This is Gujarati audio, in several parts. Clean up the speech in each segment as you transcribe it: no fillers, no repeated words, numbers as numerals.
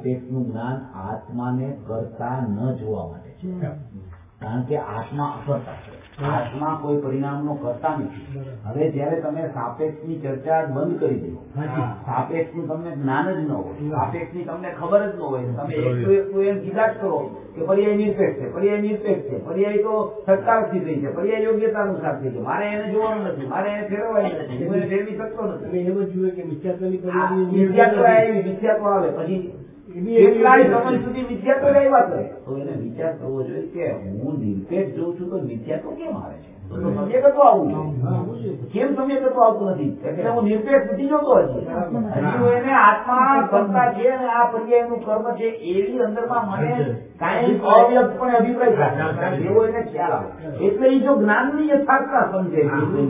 નિરપેક્ષનું જ્ઞાન આત્માને કરતા ન જોવા માટે છે. કારણ કે આત્મા અકર્તા છે, આત્મા કોઈ પરિણામનો કરતા નથી. હવે જયારે તમે સાપેક્ષની ચર્ચા બંધ કરી દો, સાપેક્ષનું તમને જ્ઞાન જ ન હોય, સાપેક્ષની તમને ખબર જ ન હોય, તમે એક એમ કીધા જ કરો કે પર્યાય નિરપેક્ષ છે, પર્યાય નિરપેક્ષ છે, પર્યાય તો સત્તાથી થઈ છે, પર્યાય યોગ્યતા અનુસાર થઈ છે, મારે એને જોવાનું નથી, મારે એને ફેરવવાની નથી, હું એને ફેરવી શકતો નથી. એમ જ જોઈએ કે મિથ્યાત્વ આવે પછી કેટલાય સમય સુધી મિથ્યાત્વ આવ્યા કરે તો એને વિચાર કરવો જોઈએ કે હું નિરપેક્ષ જોઉં છું તો મિથ્યાત્વ કેમ આવે છે, તો સમ્યકત્વ આવવું જોઈએ. કેમ સમ્યકત્વ આવતું નથી? એટલે હું નિરપેક્ષ નથી જોતો હજી હું એને આત્મા કરતા છે અને આ પર્યાયનું કર્મ છે એવી અંદરમાં મને કાંઈ અવ્યક્તપણે અભિપ્રાય થાય એવો એને ખ્યાલ આવે. એટલે એ જો જ્ઞાનની યથાર્થતા સમજે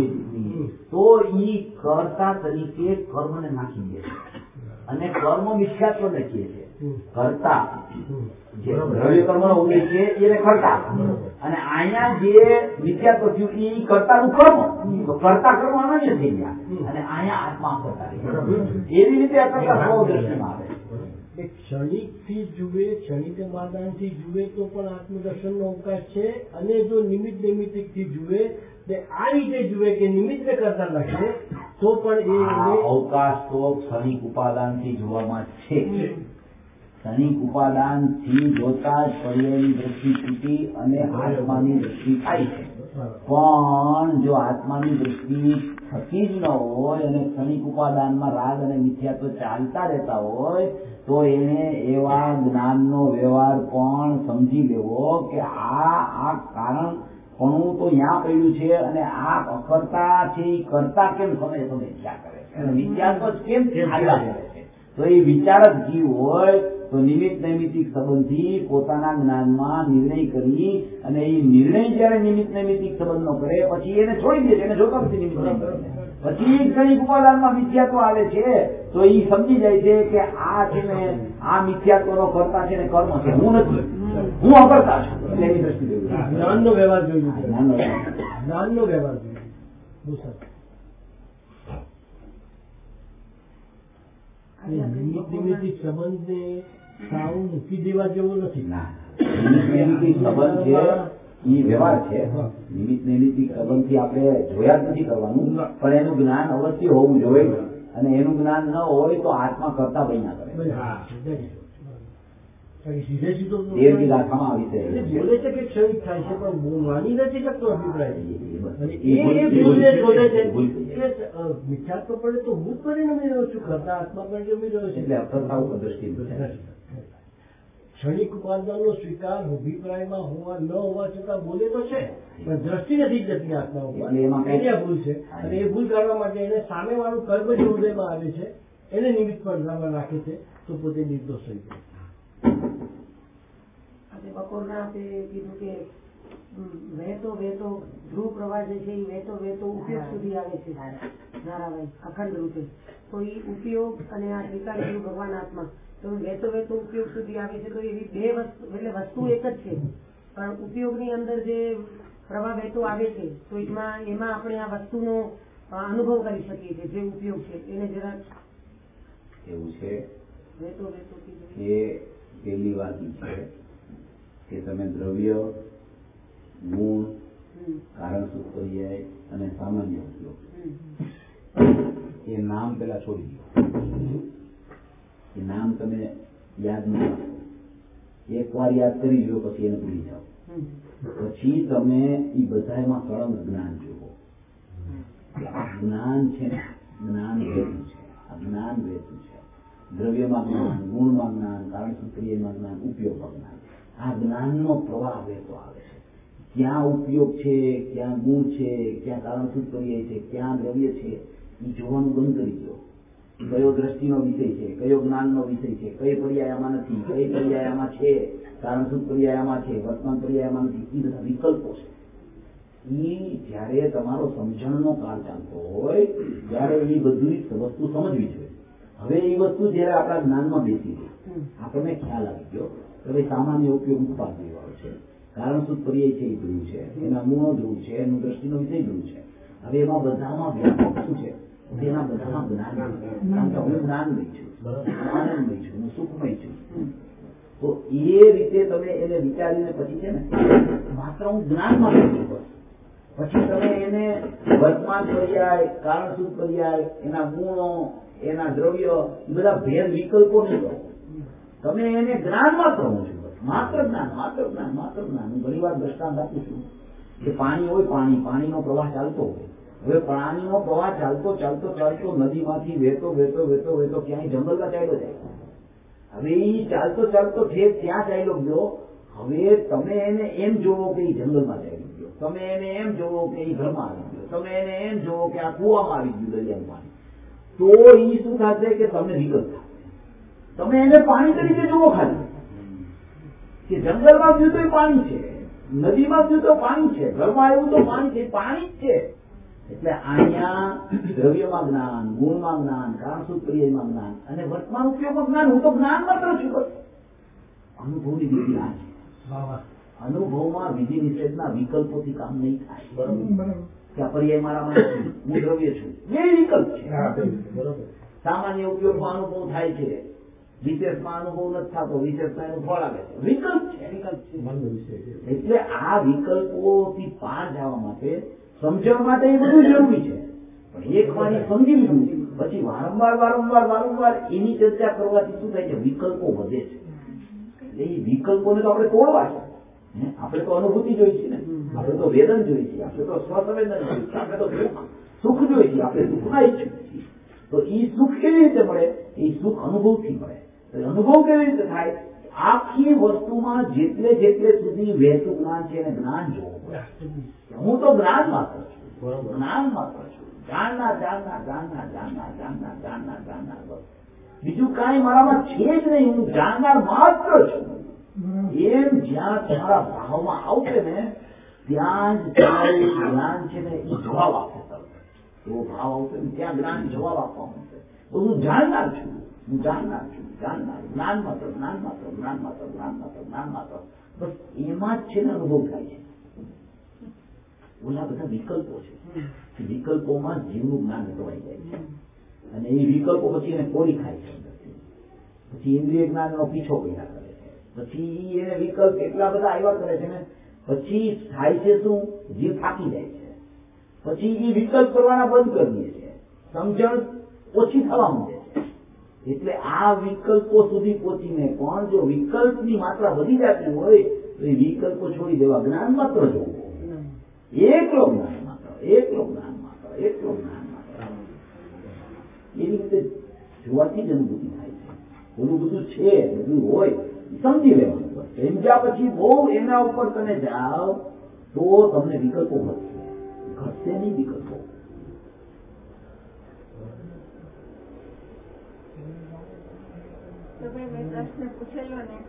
તો એ કર્તા તરીકે કર્મને નાખી દે અને કર્મ મિથ્યાત્વ લખીએ છે. કર્તા જે દ્રવ્ય કર્મનો ઉલ્લેખ છે એને કર્તા, અને અહીંયા જે મિથ્યાત્વ થયું એ કર્તાનું કર્મ, કર્તા કર્મ અનન્ય થઈ ગયા અને અહીંયા આત્મા કરતા એવી રીતે અકર્તા સ્વભાવ દ્રષ્ટિમાં આવે. ક્ષણિક થી જુએ, ક્ષણિક માદાન થી જુએ તો પણ આત્મદર્શન નો અવકાશ છે, અને જો નિમિત્ત નૈમિત્તિક થી જુએ આ રીતે જુએ કે નિમિત્ત કરતા લખે તો પણ એ અવકાશ તો ક્ષણિક ઉપાદાન થી જોવામાં છે. ક્ષણિક ઉપાદાન થી જોતા જ પર્યાયની દ્રષ્ટિ તૂટી અને આત્માની દ્રષ્ટિ થાય છે. પણ જો આત્માની દ્રષ્ટિ થતી જ ન હોય અને ક્ષણિક ઉપાદાનમાં રાગ અને મિથ્યાત્વ ચાલતા રહેતા હોય તો એને એવા જ્ઞાનનો વ્યવહાર પણ સમજી લેવો કે આ કારણ પણ તો ત્યાં પડ્યું છે અને આ અકર્તા છે એ કરતા કેમ સમય ઈચ્છા કરે છે અને વિચાર કેમ આવ્યા કરે છે. તો એ વિચારક જીવ હોય તો નિમિત્ત નૈમિત્તિક સંબંધથી પોતાના જ્ઞાનમાં નિર્ણય કરી અને એ નિર્ણય જયારે નિમિત્ત નૈમિત્તિક સંબંધ નો કરે પછી એને છોડી દે છે, એને જોતા નથી નિમિત્ત પછી ક્ષણિક ઉપાદાનમાં મિથ્યાત્વ આવે છે તો એ સમજી જાય છે કે આ છે ને આ મિથ્યાત્વનો કરતા છે ને કર્મ છે, હું નથી, હું અકર્તા છું. એટલે એની દ્રષ્ટિ જ્ઞાનનો વ્યવહાર જોઈએ, જ્ઞાનનો વ્યવહાર જોઈએ. નિમિત્તિક સંબંધને સાવ મૂકી દેવા જેવો નથી. નિમિત્તિક સંબંધ છે એ વ્યવહાર છે. નિમિત્ત નૈમિત્તિક સંબંધથી આપણે જોયા જ નથી કરવાનું, પણ એનું જ્ઞાન અવશ્ય હોવું જોઈએ અને એનું જ્ઞાન ન હોય તો આત્મા કરતા બન્યા કરે. સીધે સીધો ગાથામાં આવી છે બોલે છે કે ક્ષણિક થાય છે પણ માની નથી શકતો અભિપ્રાય. મિથ્યાત્વ પડે તો હું પરિણમી રહ્યો છું, કરતા આત્મા પરિણમી રહ્યો છે. એટલે અકર્તા ઉપર દ્રષ્ટિ ક્ષણિક ઉપાદાનનો સ્વીકાર અભિપ્રાયમાં હોવા ન હોવા છતાં બોલે તો છે પણ દ્રષ્ટિ નથી જતી આત્મા ઉપર. એને ભૂલ છે અને એ ભૂલ કરવા માટે એને સામે વાળું કર્મ જે હૃદયમાં આવે છે એને નિમિત્ત પડદામાં રાખે છે તો પોતે નિર્દોષ થઈ જાય. બપોરના આપે કીધું કે વહેતો વહેતો ધ્રુવ પ્રવાહ જે છે એ વહેતો વહેતો ઉપયોગ સુધી આવે છે ધારાવાહિક અખંડ રૂપે. તો એ ઉપયોગ અને આ ત્રિકાળ ભગવાન આત્મા તો વહેતો વહેતો ઉપયોગ સુધી આવે છે. તો એવી બે વસ્તુ એટલે વસ્તુ એક જ છે પણ ઉપયોગની અંદર જે પ્રવાહ વહેતો આવે છે તો એમાં આપણે આ વસ્તુનો અનુભવ કરી શકીએ છીએ. જે ઉપયોગ છે એને જરા એવું છે વહેતો વહેતો કે પહેલી વાત છે કે તમે દ્રવ્ય, ગુણ, કારણ સૂત્ર પર્યાય અને સામાન્ય ઉપયોગ એ નામ પેલા છોડી દો. એ નામ તમે યાદ ન રાખો, એકવાર યાદ કરી લો પછી એને ભૂલી જાઓ. પછી તમે એ બધામાં સળંગ જ્ઞાન જુઓ. આ જ્ઞાન છે ને જ્ઞાન વહેતું છે, આ જ્ઞાન વહેતું છે. દ્રવ્યમાં જ્ઞાન, ગુણમાં જ્ઞાન, કારણ સૂત્રીયમાં જ્ઞાન, ઉપયોગમાં જ્ઞાન. આ જ્ઞાનનો પ્રવાહ વહેતો આવે છે. ક્યાં ઉપયોગ છે, ક્યાં ગુણ છે, ક્યાં કારણ સૂત્રીય છે, ક્યાં દ્રવ્ય છે એ જોવાનું બંધ કરી દો. કયો દ્રષ્ટિનો વિષય છે, કયો જ્ઞાનનો વિષય છે, કઈ પર્યાયમાં નથી, કઈ પર્યાયમાં છે, કારણ સૂત્ર પર્યાયમાં છે, વર્તમાન પર્યાયમાં નથી, એ બધા વિકલ્પો છે. એ જયારે તમારો સમજણનો કાળ ચાલતો હોય ત્યારે એ બધી વસ્તુ સમજવી જોઈએ. હવે એ વસ્તુ જયારે આપણા જ્ઞાનમાં બેસી ગઈ, આપણને ખ્યાલ આવી ગયો કે ભાઈ સામાન્ય ઉપયોગ ઉત્પાદન વાળો છે, કારણ સૂત્ર પર્યાય છે એ ધ્રુવ છે, એના મૂળો ધ્રુવ છે, એનું દ્રષ્ટિનો વિષય ધ્રુવ છે. હવે એમાં બધામાં વ્યાપક શું છે, તેના બધામાં જ્ઞાન, કારણ કે હું જ્ઞાન લઈ છું, આનંદ લઈ છું, હું સુખમય છું, એ રીતે તમે એને વિચારીને પછી છે ને માત્ર હું જ્ઞાનમાં સમજું બસ. પછી તમે એને વર્તમાન પર્યાય, કારણસૂત્ર પર્યાય, એના ગુણો, એના દ્રવ્ય, એ બધા ભેદ વિકલ્પો નહીં કરો. તમે એને જ્ઞાનમાં કરો છો બસ. માત્ર જ્ઞાન, માત્ર જ્ઞાન, માત્ર જ્ઞાન. હું ઘણી વાર દ્રષ્ટાંત આપું છું કે પાણી હોય, પાણીનો પ્રવાહ ચાલતો હોય. હવે પાણીનો પ્રવાહ ચાલતો ચાલતો ચાલતો નદીમાંથી વહેતો વહેતો વહેતો વહેતો ક્યાંય જંગલમાં ચાલ્યો જાય. હવે એ ચાલતો ચાલતો ઠેક ત્યાં ચાલ્યો ગયો. હવે તમે એને એમ જોવો કે એ જંગલમાં ચાલ્યો ગયો, તમે એને એમ જોવો કે એ ઘરમાં આવી ગયો, તમે એને એમ જોવો કે આ કુવામાં આવી ગયું દરિયાનું પાણી, તો એ શું થશે કે તમને વિકલ્પ થશે. તમે એને પાણી તરીકે જોવો ખાલી કે જંગલમાં ગયું તો એ પાણી છે, નદીમાં ગયું તો પાણી છે, ઘરમાં આવ્યું તો પાણી છે, પાણી જ છે. એટલે અહીંયા દ્રવ્યમાં જ્ઞાન, ગુણમાં જ્ઞાન, કારણસૂત્ર ક્રિયામાં જ્ઞાન અને વર્તમાન ઉપયોગમાં જ્ઞાન. હું તો જ્ઞાન માત્ર છું બસ. અનુભવની વિધિ આ છે. અનુભવમાં વિધિ નિષેધના વિકલ્પોથી કામ નહીં થાય. બરોબર કે આ પર્યાય મારામાં હું દ્રવ્ય છું, બે વિકલ્પ છે. બરોબર. સામાન્ય ઉપયોગમાં અનુભવ થાય છે, વિશેષમાં અનુભવ નથી થતો, વિશેષમાં એનું ફળ આવે છે. વિકલ્પ છે. એટલે આ વિકલ્પોથી પાર જવા માટે સમજણ માટે એ બધું જરૂરી છે. પણ એક વાર સમજી લીધું પછી વારંવાર એની ચર્ચા કરવાથી શું થાય છે? વિકલ્પો વધે છે. એટલે એ વિકલ્પોને તો આપણે તોડવા છે. આપણે તો અનુભૂતિ જોઈ છે ને, આપણે તો વેદન જોઈ છે, આપણે તો સ્વસંવેદન જોઈ છે, આપણે તો સુખ જોઈ છે, આપણે સુખના ઈચ્છીએ છીએ. તો એ સુખ કેવી રીતે મળે? એ સુખ અનુભવથી મળે. અનુભવ કેવી રીતે થાય? આખી વસ્તુમાં જેટલે સુધી વહેતું જ્ઞાન છે એને જ્ઞાન જોવું પડે. હું તો જ્ઞાન માત્ર છું, જ્ઞાન માત્ર છું. જાણનાર બસ. બીજું કાંઈ મારામાં છે જ નહીં. હું જાણનાર માત્ર છું. એમ જ્યાં તમારા ભાવમાં આવશે ને ત્યાં જ જ્ઞાન છે ને એ જવાબ આપશે. એવો ભાવ આવશે ને ત્યાં જ્ઞાન જવાબ આપવા મળશે. હું જાણનાર છું, હું જાણનાર છું, જાણનાર. જ્ઞાન માત્ર, જ્ઞાન માત્ર, જ્ઞાન માત્ર, જ્ઞાન માત્ર, જ્ઞાન માત્ર. બસ એમાં જ છે ને અનુભવ થાય છે. ઓલા બધા વિકલ્પો છે. વિકલ્પોમાં જીવનું જ્ઞાન અટવાઈ જાય છે અને એ વિકલ્પો પછી એને કોરી ખાય છે. પછી ઇન્દ્રિય જ્ઞાનનો પીછો કર્યા કરે છે. પછી એને વિકલ્પ એટલા બધા આવ્યા કરે છે ને પછી થાય છે શું? જીવ થાકી જાય છે. પછી એ વિકલ્પ કરવાના બંધ કરી દે છે. સમજણ ઓછી થવા માંડે છે. એટલે આ વિકલ્પો સુધી પહોંચીને પણ જો વિકલ્પની માત્રા વધી જતી હોય તો એ વિકલ્પો છોડી દેવા, જ્ઞાન માત્ર જોવું. એકલો જ્ઞાન માત્ર, એકલો જ્ઞાન માત્ર, એકલો જ્ઞાન માત્ર. એવી રીતે જોવાથી જ અનુભૂતિ થાય છે. ઓલું બધું છે, બધું હોય સમજી લેવાનું. સમજ્યા પછી બહુ એના ઉપર તમે જાઓ તો તમને વિકલ્પો વધશે, ઘટશે નહીં વિકલ્પો. પ્રશ્ન પૂછેલો ને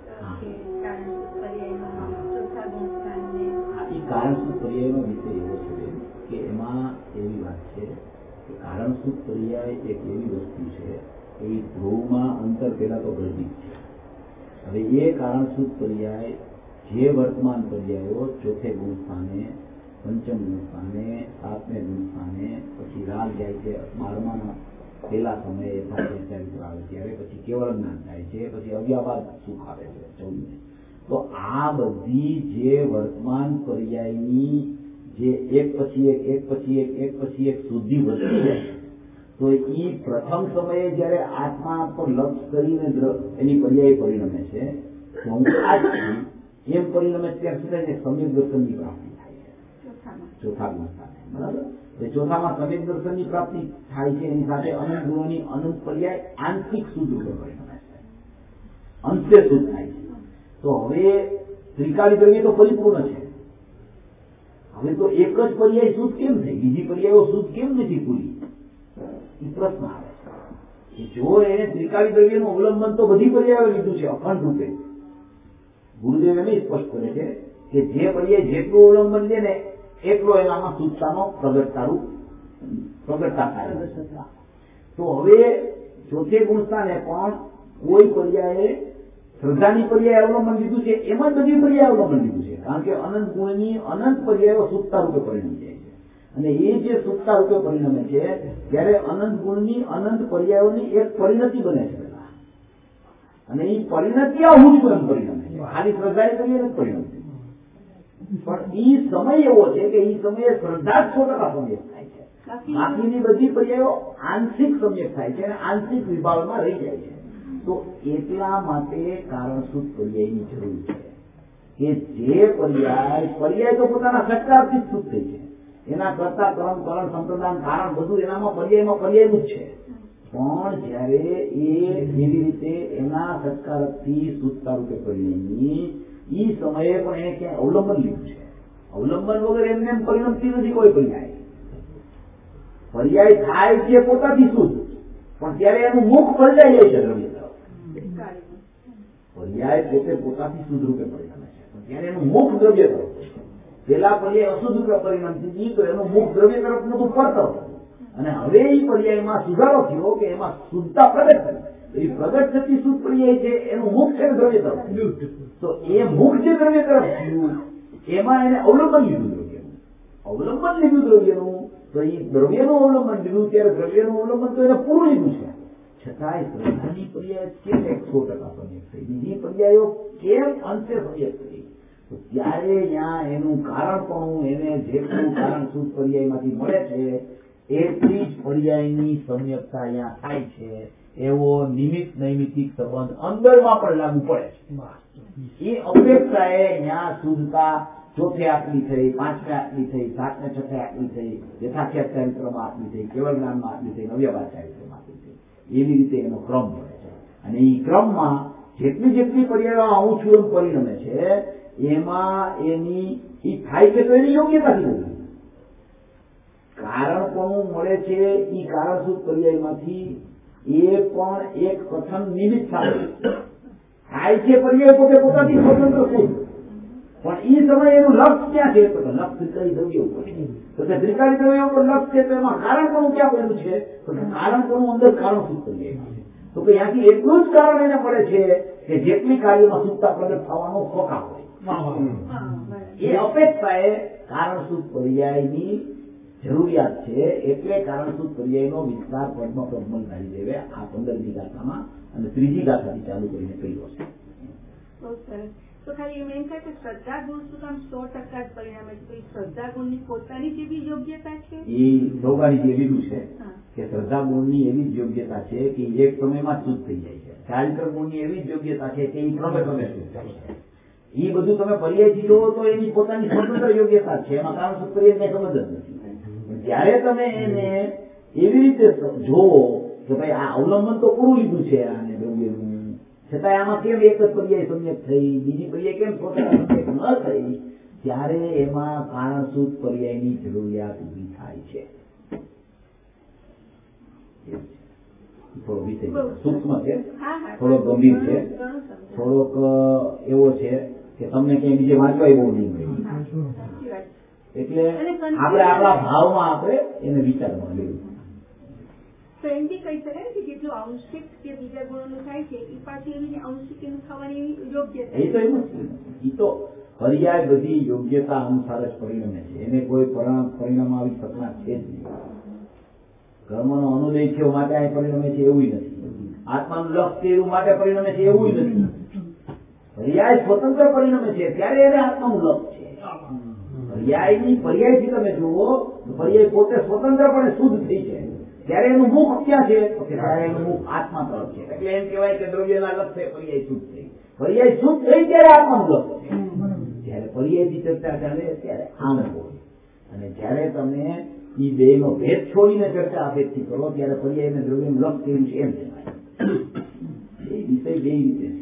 કારણસૂત્ર પર્યાયનો વિષય એવો છે કે એમાં એવી વાત છે કે કારણસૂત્ર પર્યાય એક એવી વસ્તુ છે કે એ ધ્રુવમાં અંતર પેલા તો ગર્ભિત છે. હવે એ કારણસૂત્ર પર્યાય જે વર્તમાન પર્યાયો ચોથે ગુણસ્થાને, પંચમ ગુણસ્થાને, સાતમે ગુણસ્થાને, પછી રાગ જાય છે 12મા પેલા સમયે યથાચરિત્ર આવે ત્યારે, પછી કેવળ જ્ઞાન થાય છે, પછી અવ્યાપાદ સુખ આવે છે 14. તો આ બધી જે વર્તમાન પર્યાયની જે એક પછી એક સુધી વધતી જાય તો એ પ્રથમ સમયે જયારે આત્મા પર લક્ષ કરીને એની પર્યાય પરિણમે છે તો હું આ જ છું એમ પરિણમે ત્યાં સુધી સમ્યક દર્શનની પ્રાપ્તિ થાય છે ચોથા ગુણસ્થાને. બરાબર. ચોથામાં સમ્યક દર્શનની પ્રાપ્તિ થાય છે. એની સાથે અનંત ગુણોની અનંત પર્યાય આંતરિક શુદ્ધ રૂપે પરિણમે છે, અંતે શુદ્ધ થાય છે. તો હવે ત્રિકાળી દ્રવ્ય તો પરિપૂર્ણ છે. હવે તો એક જ પર્યાય શુદ્ધ કેમ થઈ, બીજી પર્યાયો શુદ્ધ કેમ નથી પૂરી? એ પ્રશ્ન આવે છે. જો એને ત્રિકાળી દ્રવ્યનું અવલંબન તો બધી પર્યાયો લીધું છે અખંડ રૂપે. ગુરુદેવ એમ સ્પષ્ટ કરે છે કે જે પર્યાય જેટલું અવલંબન લે ને એટલો એનામાં શુદ્ધતાનો પ્રગટતા થાય. તો હવે ચોથે ગુણસ્થાને પણ કોઈ પર્યાયે શ્રદ્ધાની પર્યાય અવલંબન લીધું છે, એમાં બધી પર્યાય અવલંબન લીધું છે. કારણ કે અનંત ગુણની અનંત પર્યાયો સુખતા રૂપે પરિણમી જાય છે અને એ જે સુખતા રૂપે પરિણમે છે ત્યારે અનંત ગુણની અનંત પર્યાયોની એક પરિણતિ બને છે પેલા. અને એ પરિણતિ હું જ પરિણમે છે, ખાલી શ્રદ્ધા કરીએ ને પરિણમતી. પણ એ સમય એવો છે કે એ સમયે શ્રદ્ધા જ 100% સમ્યક થાય છે, બાકીની બધી પર્યાયો આંશિક સમ્યક થાય છે અને આંશિક વિભાવમાં રહી જાય છે. તો એટલા માટે કારણસૂત્ર પર્યાયની જરૂર છે કે જે પર્યાય તો પોતાના સત્કારથી જ શુદ્ધ થઈ છે, એના કરતા કર્મ કરણ સંપ્રદાન કારણ બધું એનામાં પર્યાયનું જ છે. પણ જયારે એ એવી રીતે એના સત્કારથી શુદ્ધતા રૂપે પરિણમી એ સમયે પણ એને ક્યાંય અવલંબન લીધું છે. અવલંબન વગર એમને એમ પરિણમતી નથી કોઈ પર્યાય. પર્યાય થાય છે પોતાથી શુદ્ધ, પણ ત્યારે એનું મુખ પલટાઈ જાય છે દ્રવ્ય તરફ. પર્યાય પોતે પોતાથી શુદ્ધ રૂપે પરિણમે છે, પણ ત્યારે એનું મુખ દ્રવ્ય તરફ. પેલા પર્યાય અશુદ્ધ રૂપે પરિણમતી તો એનું મુખ દ્રવ્ય તરફ નતું પડતો, અને હવે એ પર્યાયમાં સુધારો થયો કે એમાં શુદ્ધતા પ્રગટ થઈ. એ પ્રગટ થતી શુદ્ધ પર્યાય છે એનું મુખ છે દ્રવ્ય તરફ. તો એ મુખ જે દ્રવ્ય તરફ થયું એમાં એને અવલંબન લીધું દ્રવ્યનું. અવલંબન લીધું દ્રવ્યનું તો એ દ્રવ્યનું અવલંબન લીધું ત્યારે દ્રવ્યનું અવલંબન તો એને પૂરું લીધું છે. છતાંય શ્રદ્ધાની પર્યાય કેમ 100% સમ્યક થઈ, બીજી પર્યાયો કેમ અંશે સમ્યક થઈ? તો ત્યારે ત્યાં એનું કારણપણું એને જેટલું કારણ શુદ્ધ પર્યાયમાંથી મળે છે એટલી જ પર્યાયની સમ્યકતા અહીંયા થાય છે. એવો નિમિત્ત નૈમિતિક સંબંધ અંદરમાં પણ લાગુ પડે છે. એ અપેક્ષાએ ત્યાં શુદ્ધતા ચોથે આટલી થઈ, પાંચમે આટલી થઈ, સાતમે છઠ્ઠે આટલી થઈ, યથાખ્યાત ચારિત્રમાં આટલી થઈ, કેવળ જ્ઞાનમાં આટલી થઈ, નવ્યવાદ ચારિત્રમાં આટલી થઈ. એવી રીતે એનો ક્રમ મળે છે. અને એ ક્રમમાં જેટલી પર્યાયો હું છું એમ પરિણમે છે એમાં એની એ થાય છે તો એની યોગ્યતાથી નથી. કારણપણું મળે છે એ કારણસૂત્ર પર્યાયમાંથી એ પણ એક કથન નિમિત્ત સાથે થાય છે. પર્યાય પોતે પોતાથી સ્વતંત્ર થઈ, પણ એ સમયે એનું લક્ષ ક્યાં છે? તો લક્ષ ત્રિકાળી દ્રવ્ય ઉપર છે. તો તે ત્રિકાળી દ્રવ્ય ઉપર લક્ષ છે તો એમાં કારણપણું ક્યાં બન્યું છે? તો કારણપણું અંદર કારણસૂત્ર પર્યાય છે. તો કે ત્યાંથી એટલું જ કારણ એને મળે છે કે જેટલી કાર્યોમાં શુદ્ધતા પ્રગટ થવાનો ફોકા હોય એ અપેક્ષાએ કારણસૂત્ર પર્યાયની જરૂરિયાત છે. એટલે કારણસૂત્ર પર્યાયનો વિસ્તાર પદ્મ પ્રજ્ઞાની દેવે આ 15મી ગાથામાં અને 3જી ગાથાથી ચાલુ કરીને કર્યો છે. તો ખાલી એમ થાય કે શ્રદ્ધા ગુણ શું કામ 100% જ પરિણામે છે? શ્રદ્ધા ગુણની પોતાની જેવી યોગ્યતા છે એ ભોગાની એવી છે કે શ્રદ્ધા ગુણની એવી જ યોગ્યતા છે કે એક સમયમાં શુદ્ધ થઈ જાય છે. ચારિત્ર ગુણની એવી જ યોગ્યતા છે કે એ ક્રમે શુદ્ધ થાય છે. એ બધું તમે પર્યાયથી જોવો તો એની પોતાની સ્વતંત્ર યોગ્યતા છે, એમાં કારણસૂત્ર પર્યાય સમજ જ નથી. જ્યારે તમે એને એવી રીતે જોવો કે ભાઈ આ અવલંબન તો પૂરું લીધું છે આને દ્રવ્યનું, છતાં આમાં કેમ એક જ પર્યાય સમ્યક થઈ, બીજી પર્યાય કેમ સ્વતંત્ર સમ્યક ન થઈ, ત્યારે એમાં કારણસૂત્ર પર્યાયની જરૂરિયાત ઊભી થાય છે. થોડો વિષય સૂક્ષ્મ છે, થોડો ગંભીર છે, થોડોક એવો છે કે તમને ક્યાંય બીજે વાંચવાય બહુ નહીં મળે. એટલે આપણે આપણા ભાવમાં આપણે એને વિચારવા લેવું. તો એમ બી કહી શકાય કે જેટલું આંશિક જે બીજા ગુણોનું થાય છે એ પાછી એની આંશિક એનું થવાની યોગ્યતા. એ તો એમ જ એ તો પર્યાય બધી યોગ્યતા અનુસાર જ પરિણમે છે. એને કોઈ પરિણામ આવી શકનાર છે જ નહીં. કર્મનો અનુદય થયો માટે આ પરિણમે છે એવું નથી. આત્માનું લક્ષ છે એવું માટે પરિણમે છે એવું નથી. પર્યાય સ્વતંત્ર પરિણમે છે ત્યારે એને આત્માનું લક્ષ છે. પર્યાયથી તમે જુઓ પર્યાય પોતે સ્વતંત્રપણે શુદ્ધ થઈ છે ત્યારે એનું મુખ ક્યાં છે? ત્યારે એનું મુખ આત્મા તરફ છે. એટલે એમ કહેવાય કે દ્રવ્યના લક્ષે પર્યાય શુદ્ધ થઈ. પર્યાય શુદ્ધ થઈ ત્યારે આત્માનું લક્ષ છે. જયારે પર્યાયની ચર્ચા ચાલે ત્યારે આમ હોય, અને જયારે તમે એ બે નો ભેદ છોડીને ચર્ચા અપેક્ષિત કરો ત્યારે પર્યાય દ્રવ્યનું લક્ષ કેવું છે એમ કહેવાય. એ વિષય બે રીતે છે.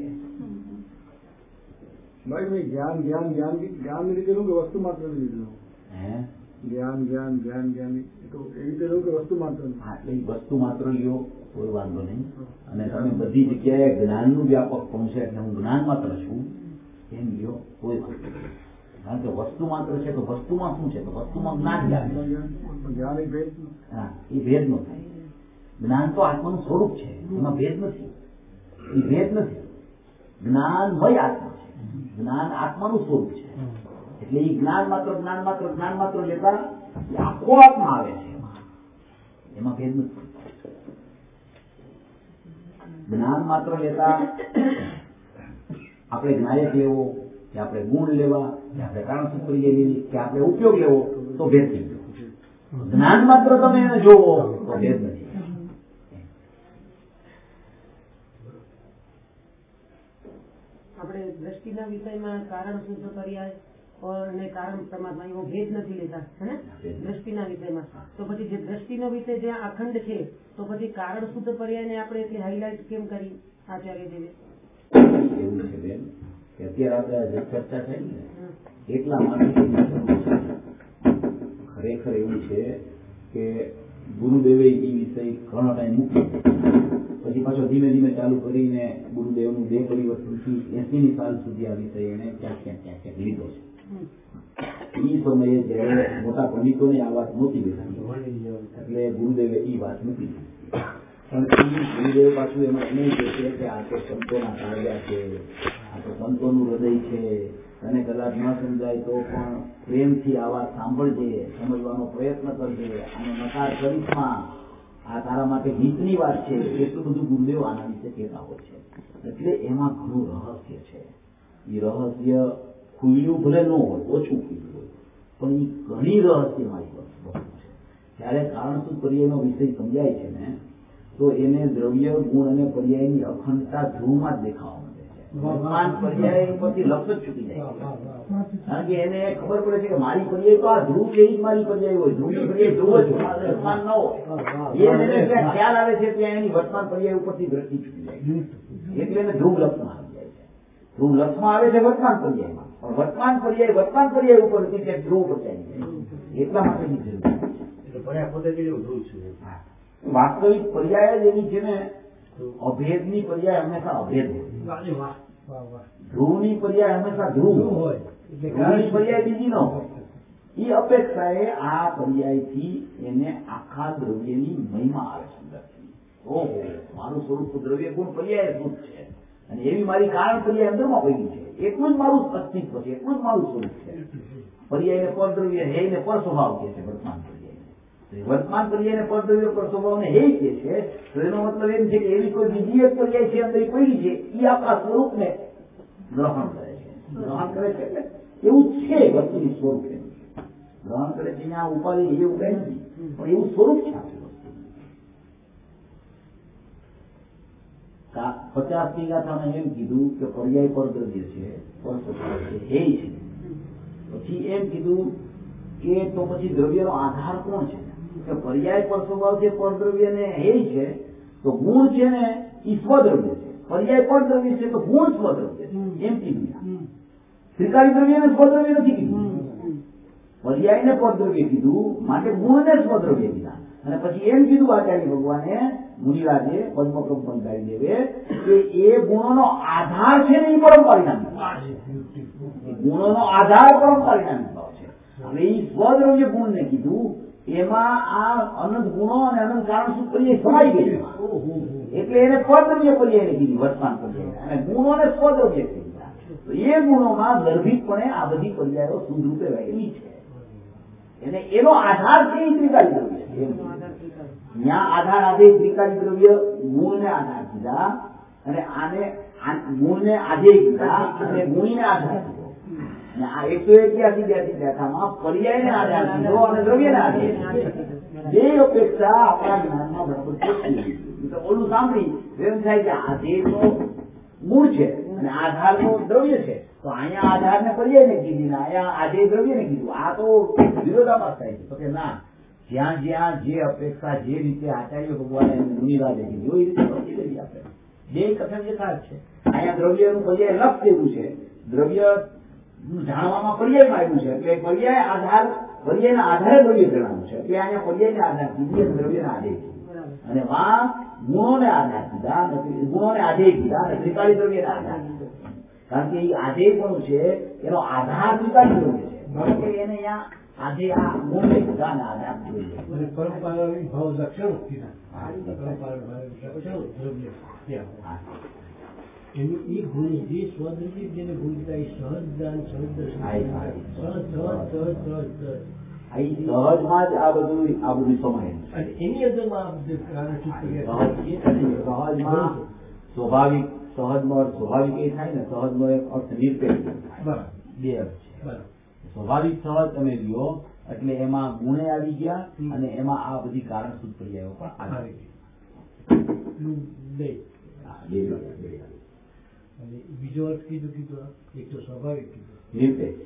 ભાઈ જ્ઞાન લીધેલું કે વસ્તુ માત્ર લીધેલું? જ્ઞાન તો એવી રીતે કે વસ્તુ માત્ર. એટલે વસ્તુ માત્ર લ્યો કોઈ વાંધો નહીં, અને તમે બધી જગ્યાએ જ્ઞાનનું વ્યાપક પણ છે એટલે હું જ્ઞાન માત્ર છું એમ લ્યો કોઈ વાંધો નહીં. કારણ કે વસ્તુ માત્ર છે તો વસ્તુમાં શું છે? તો વસ્તુમાં જ્ઞાન જ્ઞાન ભેદ. હા, એ ભેદ નો થાય. જ્ઞાન તો આત્માનું સ્વરૂપ છે, એમાં ભેદ નથી. એ ભેદ નથી. જ્ઞાનમય આત્મા છે, જ્ઞાન આત્માનું સ્વરૂપ છે. એટલે એ જ્ઞાન માત્ર લેતા આખો આત્મા આવે છે, એમાં ભેદ નથી. જ્ઞાન માત્ર લેતા આપણે જ્ઞાયક લેવો કે આપણે ગુણ લેવા કે આપણે કારણ સૂત્ર લેવી કે આપણે ઉપયોગ લેવો તો ભેદ થઈ ગયો. જ્ઞાન માત્ર તમે એને જોવો તો ભેદ નથી. આપણે દ્રષ્ટિના વિષયમાં કારણ શુદ્ધ પર્યાય અને કારણ પરમાત્મા એવો ભેદ નથી લેતા હે દ્રષ્ટિના વિષયમાં. તો પછી જે દ્રષ્ટિનો વિષય જ્યાં અખંડ છે તો પછી કારણ શુદ્ધ પર્યાયને આપણે એટલી હાઇલાઇટ કેમ કરી આચાર્ય દેવે? એવું છે બેન કે અત્યારે આપણે ચર્ચા થઈ ને એટલા માટે ખરેખર એવું છે કે ગુરુદેવે એ વિષય ઘણો ટાઈમ મૂક્યો, પછી પાછો ધીમે ધીમે ચાલુ કરીને ગુરુદેવનું 2 પરિવર્તનથી 80ની સાલ સુધી આ વિષય એને ક્યાંક લીધો છે. એ સમયે જયારે મોટા પંડિતોને આ વાત નહોતી બેઠી એટલે ગુરુદેવે એ વાત મૂકી દીધી. પણ એ ગુરુદેવ પાછું એમાં નહીં કહે છે કે આ તો સંતોના કાળજા છે, આ તો સંતોનું હૃદય છે, તને કદાચ ન સમજાય તો પણ પ્રેમથી આ વાત સાંભળજે, સમજવાનો પ્રયત્ન કરજે, અને નકાર કરીશમાં, આ તારા માટે હિતની વાત છે. એટલું બધું ગુરુદેવ આના વિશે કહેતા હોય છે. એટલે એમાં ઘણું રહસ્ય છે. એ રહસ્ય ખુલ્યું ભલે ન હોય, ઓછું ખુલ્યું હોય, પણ એ ઘણી રહસ્યમય વસ્તુ છે. જ્યારે કારણસૂત્ર પર્યાયનો વિષય સમજાય છે ને તો એને દ્રવ્ય ગુણ અને પર્યાયની અખંડતા ધ્રુવમાં જ દેખાવા માંડે છે. વર્તમાન પર્યાય પરથી લક્ષ જ છૂટી જાય છે. કારણ કે એને ખબર પડે છે કે મારી પર્યાય તો આ ધ્રુવ છે, એ જ મારી પર્યાય હોય. ધ્રુવની પર્યાય ધ્રુવ જ વર્તમાન ન હોય. એને ખ્યાલ આવે છે ત્યાં એની વર્તમાન પર્યાય ઉપરથી દ્રષ્ટિ છૂટી જાય છે. એટલે એને ધ્રુવ લક્ષમાં આવી જાય છે. ધ્રુવ લક્ષમાં આવે છે વર્તમાન પર્યાયમાં, પણ વર્તમાન પર્યાય ઉપરથી તે ધ્રુવ પર જાય છે. એટલા માટે વાસ્તવિક પર્યાય જ એની છે ને અભેદની પર્યાય હંમેશા અભેદ હોય. ધ્રુવની પર્યાય હંમેશા ધ્રુવ હોય, ધ્રુવની પર્યાય બીજી ન હોય. એ અપેક્ષાએ આ પર્યાયથી એને આખા દ્રવ્યની મહિમા આવે છે અંદરથી. ઓહો, મારું સ્વરૂપ દ્રવ્ય ગુણ પર્યાય સ્વરૂપ છે અને એવી મારી કારણ પર્યાય અંદરમાં પડી છે. એટલું જ મારું અસ્તિત્વ છે, એટલું જ મારું સ્વરૂપ છે. પર્યાયને પર દ્રવ્ય હે ને પર સ્વભાવ કહે છે વર્તમાન પર્યાયને. વર્તમાન પર્યાયને પર દ્રવ્ય પર સ્વભાવને હે કહે છે. તો એનો મતલબ એમ છે કે એવી કોઈ બીજી એક પર્યાય છે અંદર પડી છે, એ આપણા સ્વરૂપને ગ્રહણ કરે છે. ગ્રહણ કરે છે એટલે એવું છે વસ્તુની સ્વરૂપ એનું છે. ગ્રહણ કરે છે આ ઉપાધિ એવું કઈ નથી, પણ એવું સ્વરૂપ છે આપણી વસ્તુ. 50 ગાથામાં એમ કીધું કે પર્યાય પર દ્રવ્ય છે, પર સ્વભાવ છે, હે છે. પછી એમ કીધું કે તો પછી દ્રવ્યનો આધાર કોણ છે? કે પર્યાય પર સ્વભાવ છે, પર દ્રવ્ય ને હે છે, તો ગુણ છે ને એ સ્વદ્રવ્ય છે. પર્યાય પર દ્રવ્ય છે તો ગુણ સ્વદ્રવ્ય છે એમ કીધું. ત્રિકાળી દ્રવ્ય ને સ્વદ્રવ્ય નથી કીધું, પર્યાય ને પર દ્રવ્ય કીધું, માટે ગુણ ને સ્વદ્રવ્ય કીધા. અને પછી એમ કીધું આચાર્ય ભગવાને મુનિરાજે પદ્મક્રમ બંધાવી દેવે કે એ ગુણોનો આધાર છે ને એ પરંપરિણામ ગુણોનો આધાર પરંપરિણામ ભાવ છે. હવે એ સ્વદ્રવ્ય ગુણ ને કીધું, એમાં આ અનંત ગુણો અને અનંત કારણ શું પર્યાય સમાઈ ગઈ, એટલે એને પરદ્રવ્ય પર્યાય કીધી વર્તમાન પર્યાય, અને ગુણોને સ્વદ્રવ્ય કીધા. તો એ ગુણોમાં ગર્ભિતપણે આ બધી પર્યાયો શુદ્ધ રૂપે રહેલી છે. એને એનો આધાર છે એ ત્રિકાળી દ્રવ્ય. ત્યાં આધાર આધે ત્રિકાળી દ્રવ્ય ગુણને આધાર કીધા, અને આને ગુણને આધે કીધા, અને ગુણીને આધાર કીધો. આ 181 ગાથામાં પર્યાયને આધાર કીધો અને દ્રવ્યને આધાર કીધો. બે અપેક્ષા આપણા જ્ઞાનમાં બરાબર છે. ઓલું સાંભળી એમ થાય કે આધે તો ગુણ છે અને આધાર તો દ્રવ્ય છે, તો અહીંયા આધાર ને પર્યાય ને કીધી ને અહીંયા આધે દ્રવ્ય ને કીધું. આ તો વિરોધાભાસ થાય છે. તો કે ના, જ્યાં જ્યાં જે અપેક્ષા જે રીતે આચાર્ય ભગવાને મુનિરાજે કીધું એ રીતે સમજી લઈએ આપણે. બે કથન યથાર્થ છે. અહીંયા દ્રવ્યનું પર્યાય લક્ષ દેવું છે, દ્રવ્ય જાણવામાં પર્યાયમાં આવ્યું છે, એટલે પર્યાય આધાર પર્યાયના આધારે દ્રવ્ય જણાવ્યું છે. એટલે અહીંયા પર્યાયને આધાર કીધી અને દ્રવ્યને આધે કીધું, અને વા ગુણોને આધાર કીધા, ગુણોને આધે કીધા, અને ત્રિકાળી દ્રવ્યને આધાર કીધો. કારણ કે એ આધે પણ છે, એનો આધાર ત્રિકાળી દ્રવ્ય છે, કારણ કે એને અહીંયા આજે આ ગુણ કીધા અને આધાર દ્રવ્ય પરંપરાની ભાવ લક્ષણ કીધા. એની એ ગુણ જે સ્વદ્રવ્ય જેને ગુણ કીધા, એ સહજ જ્ઞાન, સહજ દર્શન, સહજમાં જ આ બધું સમાયેલું છે. અને એની અંદરમાં સ્વાભાવિક સહજનો અર્થ સ્વાભાવિક એ થાય ને, સહજનો એક અર્થ નિરપેક્ષ થાય. બે અર્થ છે. સ્વાભાવિક સહજ તમે લ્યો એટલે એમાં ગુણે આવી ગયા અને એમાં આ બધી કારણસૂત્ર પર્યાયો પણ આવી ગયા. બીજો અર્થ કીધું એક તો સ્વાભાવિક કીધું નિરપેક્ષ.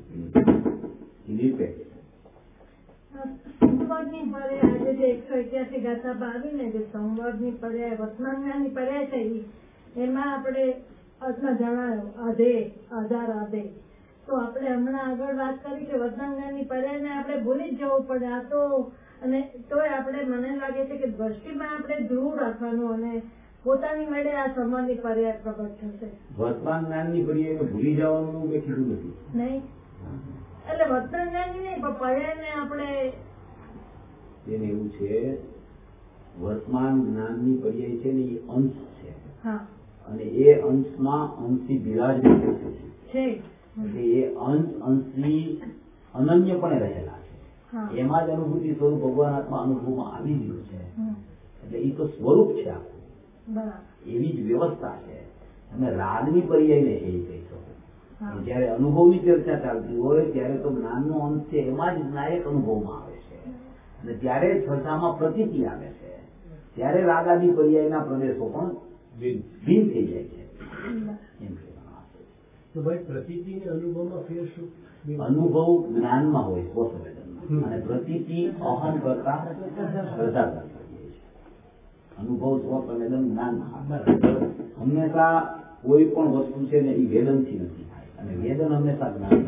સંવાદની પર્યાય આજે જે 181 ગાથામાં આવી ને જે સંવાદની પર્યાય વર્તમાનની પર્યાય થઈ એમાં આપણે આજમાં જણાવ્યું આધે આધાર આધે. તો આપણે હમણાં આગળ વાત કરી કે વર્તમાનની પર્યાયને આપણે ભૂલી જ જવું પડે. આ તો અને તોય આપણે મને લાગે છે કે દ્રષ્ટિમાં આપણે ધ્રુવ રાખવાનું અને પોતાની મેળે આ સંવાદની પર્યાય પ્રગટ થશે. વર્તમાન જ્ઞાનની પર્યાય ભૂલી જવાનું મેં કીધું નથી. નહીં એટલે વર્તમાન જ્ઞાનની નહીં પણ પર્યાયને આપણે એને એવું છે વર્તમાન જ્ઞાનની પર્યાય છે ને એ અંશ છે. અને એ અંશમાં અંશથી બિરાજમાન છે. એટલે એ અંશથી અનન્યપણે રહેલા છે. એમાં જ અનુભૂતિ સ્વરૂપ ભગવાન આત્મા અનુભવમાં આવી ગયું છે. એટલે એ તો સ્વરૂપ છે આખું. એવી જ વ્યવસ્થા છે. તમે રાગની પર્યાયને એ કહી શકો. જયારે અનુભવની ચર્ચા ચાલતી હોય ત્યારે તો જ્ઞાનનો અંશ છે એમાં જ નાયક અનુભવમાં આવે છે. અને ત્યારે છઠ્ઠામાં પ્રતીતિ આવે છે. ત્યારે રાગાદી પર્યાયના પ્રદેશો પણ ભીન થઈ જાય છે. એમ તો ભાઈ પ્રતીતિ અનુભવમાં ફેર શું? અનુભવ જ્ઞાનમાં હોય સ્વસંવેદનમાં અને પ્રતીતિ અહમ કરતા શ્રદ્ધા કરતા. અનુભવ સ્વસંવેદન જ્ઞાનમાં હંમેશા કોઈ પણ વસ્તુ છે ને એ વેદનથી નથી થાય અને વેદન હંમેશા જ્ઞાન.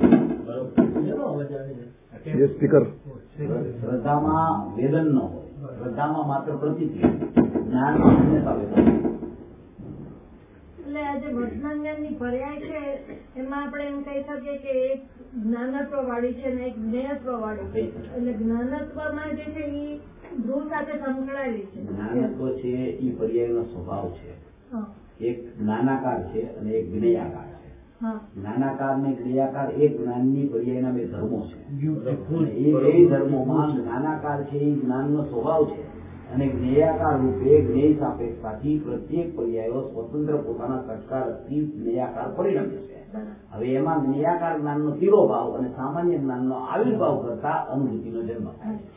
શ્રદ્ધામાં વેદન ન હોય, શ્રદ્ધામાં માત્ર પ્રતીતિ, જ્ઞાનમાં હંમેશા વેદન. એટલે આજે વર્તમાન જ્ઞાનની પર્યાય છે એમાં આપણે એમ કહી શકીએ કે એક જ્ઞાનત્વ વાળી છે ને એક જ્ઞેયત્વ વાળી છે. એટલે જ્ઞાનત્વમાં જે છે એ ધ્રુવ સાથે સંકળાયેલી છે. જ્ઞાનત્વ છે એ પર્યાયનો સ્વભાવ છે. એક જ્ઞાનાકાર છે અને એક જ્ઞેયાકાર છે. જ્ઞાનાકાર ને જ્ઞેયાકાર એક જ્ઞાનની પર્યાયના બે ધર્મો છે. એ બે ધર્મોમાં જ્ઞાનાકાર છે એ જ્ઞાનનો સ્વભાવ છે અને જ્ઞેયાકાર રૂપે જ્ઞેય સાપેક્ષતાથી પ્રત્યેક પર્યાયો સ્વતંત્ર પોતાના તટકારથી જ્ઞેયાકાર પરિણમે છે. હવે એમાં જ્ઞેયાકાર જ્ઞાનનો તિરોભાવ અને સામાન્ય જ્ઞાનનો આવિર્ભાવ કરતા અનુભૂતિનો જન્મ થાય છે.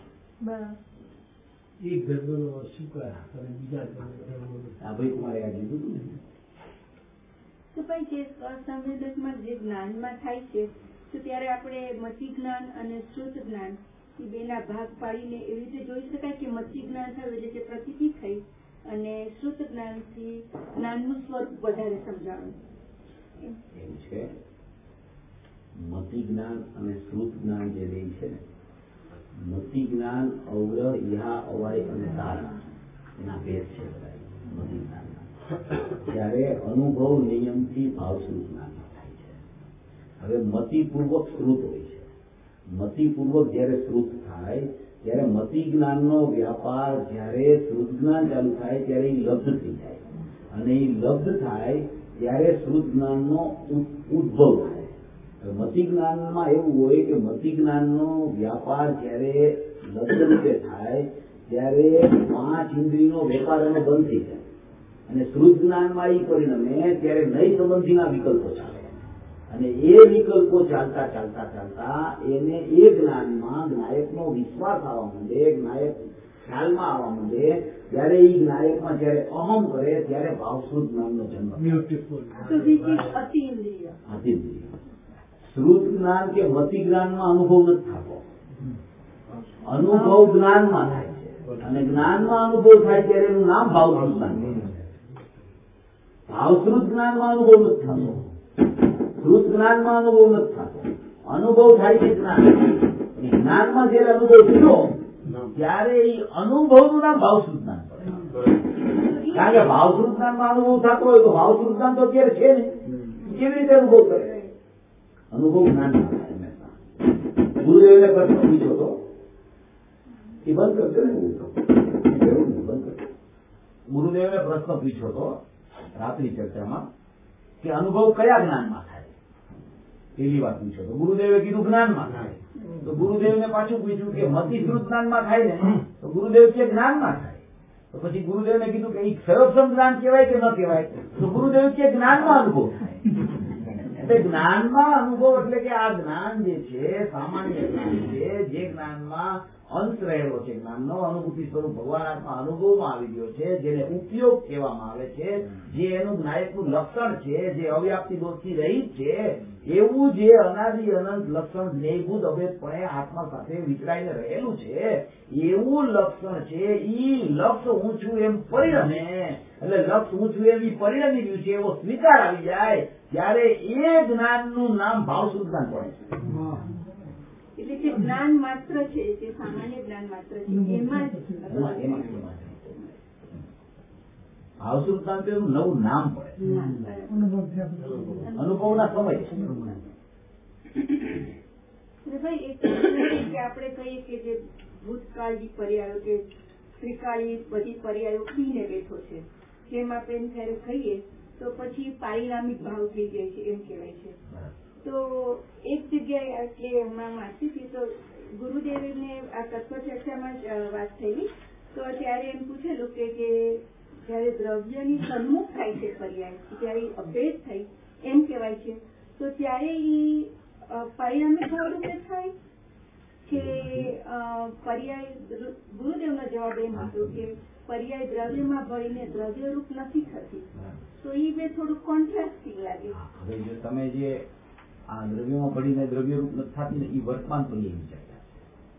એક ધર્મનો સ્વીકાર અને બીજા ભાઈ કુમારે આ કીધું ને. તો ભાઈ જે અસંવેદકમાં જે જ્ઞાનમાં થાય છે તો ત્યારે આપણે મતિ જ્ઞાન અને શ્રુત જ્ઞાન એ બેના ભાગ પાડીને એવી રીતે જોઈ શકાય કે મતિ જ્ઞાન થયું એટલે કે પ્રતીતિ થઈ અને શ્રુત જ્ઞાનથી જ્ઞાનનું સ્વરૂપ વધારે સમજાવે. એવું છે મતિ જ્ઞાન અને શ્રુત જ્ઞાન જે બે છે ને, મતિ જ્ઞાન અવગ્રહ ઇહા અવાય અને ધારણા એના ભેદ છે બધા મતિ જ્ઞાન. ત્યારે અનુભવ નિયમથી ભાવશ્રુત જ્ઞાન થાય છે. હવે મતિપૂર્વક શ્રુત હોય છે. મતિપૂર્વક જયારે શ્રુત થાય ત્યારે મતિ જ્ઞાનનો વ્યાપાર જયારે શ્રુત જ્ઞાન ચાલુ થાય ત્યારે એ લબ્ધ થઈ જાય અને એ લબ્ધ થાય ત્યારે શ્રુત જ્ઞાનનો ઉદ્ભવ થાય. મતિ જ્ઞાનમાં એવું હોય કે મતિ જ્ઞાનનો વ્યાપાર જયારે લબ્ધ રીતે થાય ત્યારે 5 ઇન્દ્રિયનો વેપાર એનો બંધ થઈ જાય અને શ્રુત જ્ઞાનમાં એ પરિણમે ત્યારે નય સંબંધીના વિકલ્પો ચાલે અને એ વિકલ્પો ચાલતા ચાલતા ચાલતા એને એ જ્ઞાનમાં જ્ઞાયકનો વિશ્વાસ આવવા માંડે, જ્ઞાયક ખ્યાલમાં આવવા માંડે ત્યારે એ જ્ઞાયકમાં જયારે અહમ કરે ત્યારે ભાવશ્રુત જ્ઞાનનો જન્મ. અતિન્દ્રિય શ્રુત જ્ઞાન કે મતિ જ્ઞાનમાં અનુભવ નથી થતો. અનુભવ જ્ઞાનમાં થાય છે અને જ્ઞાનમાં અનુભવ થાય ત્યારે એનું નામ ભાવશ્રુત જ્ઞાન. ભાવશ્રુત જ્ઞાનમાં અનુભવ નથી થતો, શ્રુત જ્ઞાનમાં અનુભવ નથી થતો. અનુભવ થાય છે જ્ઞાન. જ્ઞાનમાં જયારે અનુભવ થયો ત્યારે એ અનુભવનું નામ ભાવશ્રુત જ્ઞાન પડે. કારણ કે ભાવશ્રુત જ્ઞાનમાં અનુભવ થતો હોય તો ભાવશ્રુત જ્ઞાન તો અત્યારે છે ને, કેવી રીતે અનુભવ કરે? અનુભવ જ્ઞાન હંમેશા. ગુરુદેવને પ્રશ્ન પૂછ્યો હતો એ બંધ કરશે ને, બંધ કરશે. ગુરુદેવને પ્રશ્ન પૂછ્યો હતો રાત્રિ ચર્ચામાં કે અનુભવ કયા જ્ઞાનમાં થાય? પેલી વાર પૂછ્યો તો ગુરુદેવે કીધું જ્ઞાનમાં થાય. તો ગુરુદેવને પાછું પૂછ્યું કે મતિ શ્રુત જ્ઞાનમાં થાય ને? તો ગુરુદેવ કે જ્ઞાનમાં થાય. તો પછી ગુરુદેવને કીધું કે એ સર્વોત્તમ જ્ઞાન કહેવાય કે ન કહેવાય? તો ગુરુદેવ કે જ્ઞાનમાં અનુભવ થાય. એટલે જ્ઞાનમાં અનુભવ એટલે કે આ જ્ઞાન જે છે સામાન્ય જ્ઞાન છે, જે જ્ઞાનમાં અંત રહેલો છે, જ્ઞાનનો અનુભૂતિ સ્વરૂપ ભગવાન આત્મા અનુભવમાં આવી ગયો છે, જેને ઉપયોગ કહેવામાં આવે છે, જે એનું જ્ઞાયકનું લક્ષણ છે, જે અવ્યાપ્તિ દોષથી રહિત છે, એવું જે અનાદિ અનંત લક્ષણ જ્ઞેયભૂત અભેદપણે આત્મા સાથે વિચરાઈને રહેલું છે, એવું લક્ષણ છે. ઈ લક્ષ હું છું એમ પરિણમે, એટલે લક્ષ હું છું એમ ઈ પરિણમી ગયું છે એવો સ્વીકાર આવી જાય ત્યારે એ જ્ઞાનનું નામ ભાવશુદ્ધ જ્ઞાન પડે છે. એટલે જે જ્ઞાન માત્ર છે, જે સામાન્ય જ્ઞાન માત્ર છે, એમાં ભાવશુદ્ધ જ્ઞાન તો એનું નવું નામ પડે, અનુભવના સમય. ભાઈ એક કે આપણે કહીએ કે જે ભૂતકાળની પર્યાયો કે ત્રિકાળી બધી પર્યાયો પીને બેઠો છે, જેમ આપણે જયારે કહીએ તો પછી પારિણામિક ભાવ થઈ જાય છે એમ કહેવાય છે. તો એક જગ્યાએ એટલે હમણાં વાંચી હતી તો ગુરુદેવને આ તત્વ ચર્ચામાં વાત થયેલી, તો ત્યારે એમ પૂછેલું કે જયારે દ્રવ્યની સન્મુખ થાય છે પર્યાય, ત્યારે અભેદ થઈ એમ કહેવાય છે, તો ત્યારે એ પરિણામિક ભાવ રૂપે થાય કે પર્યાય? ગુરુદેવનો જવાબ એમ હતો કે પર્યાય દ્રવ્યમાં ભળીને દ્રવ્યરૂપ નથી થતી. તો એ બે થોડું કોન્ટ્રાસ્ટિંગ લાગે. હવે જો તમે જે આ દ્રવ્યમાં ભળીને દ્રવ્યરૂપ નથી થતી ને, એ વર્તમાન પર્યાયની ચર્ચા છે.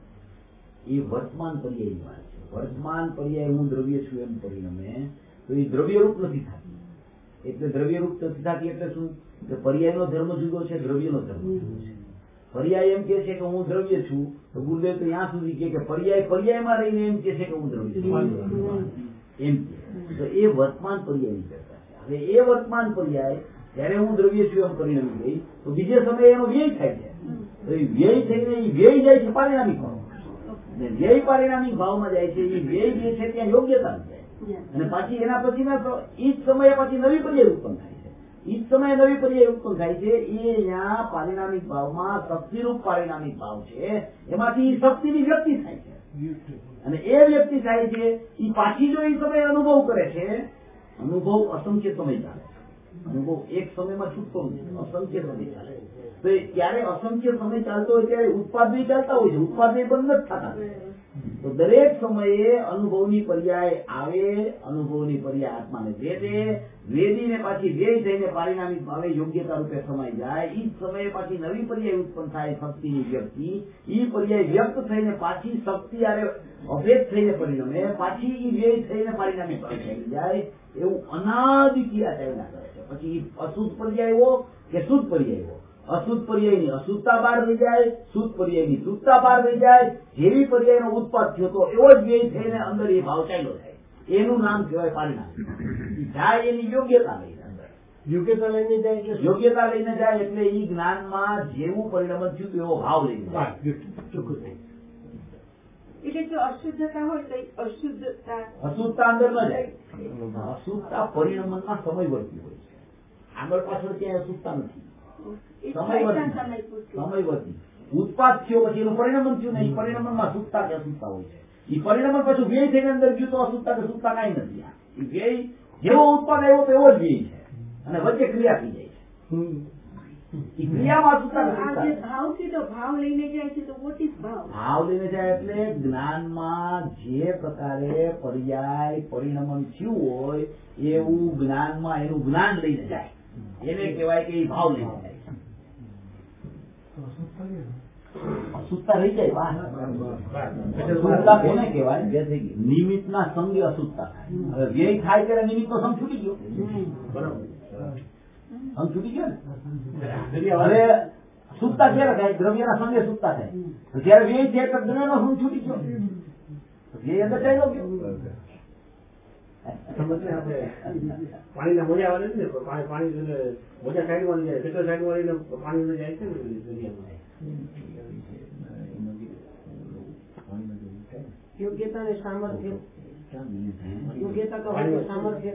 એ વર્તમાન પર્યાયની વાત છે. વર્તમાન પર્યાય હું દ્રવ્ય છું એમ પરિણમે તો એ દ્રવ્યરૂપ નથી થતી. એટલે દ્રવ્યરૂપ નથી થતી એટલે શું? કે પર્યાયનો ધર્મ જુદો છે, દ્રવ્યનો ધર્મ જુદો છે. પર્યાય એમ કે છે કે હું દ્રવ્ય છું, તો ગુરુદેવ તો ત્યાં સુધી કે પર્યાય પર્યાયમાં રહીને એમ કે છે કે હું દ્રવ્ય છું એમ કે. તો એ વર્તમાન પર્યાયની ચર્ચા છે. હવે એ વર્તમાન પર્યાય જયારે હું દ્રવ્ય છું એમ પરિણમી ગઈ તો બીજે સમયે એનો વ્યય થાય છે. તો એ વ્યય થઈને એ વ્યય જાય છે પારિણામિક ભાવ, અને વ્યય પારિણામિક ભાવમાં જાય છે. એ વ્યય જે છે ત્યાં યોગ્યતા જાય, અને પાછી એના પછીના એ જ સમયે પાછી નવી પર્યાય ઉત્પન્ન થાય છે. એ જ સમયે નવી પર્યાય ઉત્પન્ન થાય છે. એ અહીંયા પારિણામિક ભાવમાં શક્તિરૂપ પારિણામિક ભાવ છે, એમાંથી શક્તિની વ્યક્તિ થાય છે, અને એ વ્યક્તિ થાય છે એ પાછી જો એ સમયે અનુભવ કરે છે. અનુભવ અસંખ્ય સમય ચાલે, અનુભવ એક સમયમાં છૂટતો નથી, અસંખ્ય સમય ચાલે. તો ત્યારે અસંખ્ય સમય ચાલતો હોય ત્યારે ઉત્પાદ ચાલતા હોય છે, ઉત્પાદ બંધ નથી થતા. તો દરેક સમયે અનુભવની પર્યાય આવે, અનુભવની પર્યાય આત્માને વેદીને પાછી વ્યય થઈને પારિણામિક ભાવે યોગ્યતા રૂપે સમાઈ જાય. એ જ સમયે પાછી નવી પર્યાય ઉત્પન્ન થાય શક્તિની વ્યક્તિ. એ પર્યાય વ્યક્ત થઈને પાછી શક્તિ આરે અભેદ થઈને પરિણમે, પાછી એ વ્યય થઈને પારિણામિક ભાવે થઈ જાય. એવું અનાદિથી આ ચાલ્યા કરે છે. પછી અશુદ્ધ પર્યાયો કે શુદ્ધ પર્યાયો, અશુદ્ધ પર્યાયની અશુદ્ધતા બહાર રહી જાય, શુદ્ધ પર્યાયની શુદ્ધતા બહાર રહી જાય. જેવી પર્યાયનો ઉત્પાદ થયો તો એવો જ વ્યય થઈને અંદર એ ભાવ ચાલ્યો થાય. એનું નામ કહેવાય પરિણામ. જાય એની યોગ્યતા લઈને અંદર યોગ્યતા લઈને જાય, યોગ્યતા લઈને જાય એટલે એ જ્ઞાનમાં જેવું પરિણામ થયું એવો ભાવ લઈને જાય. એટલે જો અશુદ્ધતા હોય તો અશુદ્ધતા અંદર ન જાય. અશુદ્ધતા પરિણમનમાં સમયવર્તી હોય છે, આગળ પાછળ ક્યાંય અશુદ્ધતા નથી. સમયવર્તી ઉત્પાદ થયો પછી એનું પરિણામ થયું ને, એ પરિણામમાં શુદ્ધતા કે અશુદ્ધતા હોય છે. એ પરિણામ પાછું વ્યય થઈને અંદર ગયું તો અશુદ્ધતા કે શુદ્ધતા કાંઈ નથી. એ વ્યય જેવો ઉત્પાદ આવ્યો તો એવો જ વ્યય છે, અને વચ્ચે ક્રિયા થઈ જાય છે. ક્રિયામાં ભાવ લઈને જાય છે. તો વોટ ઇઝ ભાવ? ભાવ લઈને જાય એટલે જ્ઞાનમાં જે પ્રકારે પર્યાય પરિણમન થયું હોય એવું જ્ઞાનમાં એનું જ્ઞાન લઈને જાય, એને કહેવાય કે એ ભાવ લઈને જાય. અશુદ્ધતા રહી જાય. અશુદ્ધતા કોને કહેવાય? નિમિત્તના સંગે અશુદ્ધતા થાય. હવે વ્યય થાય ત્યારે નિમિત્તનો સંગ છૂટી ગયો, બરાબર? અંગ છૂટી ગયો ને. હવે શુદ્ધતા ક્યારે થાય? દ્રવ્યના સંગે શુદ્ધતા થાય. જયારે વ્યય છે તો દ્રવ્યનો સંગ છૂટી ગયો, વ્યય અંદર ચાલ્યો ગયો. પાણીના મોજા વાળે ને, પાણી મોજા સાઈડ વાળી જાય, કેટલો સાઈડ વાળીને પાણી જાય છે ને દરિયામાં. યોગ્યતા ને સામર્થ્ય, યોગ્યતા તો સામર્થ્ય,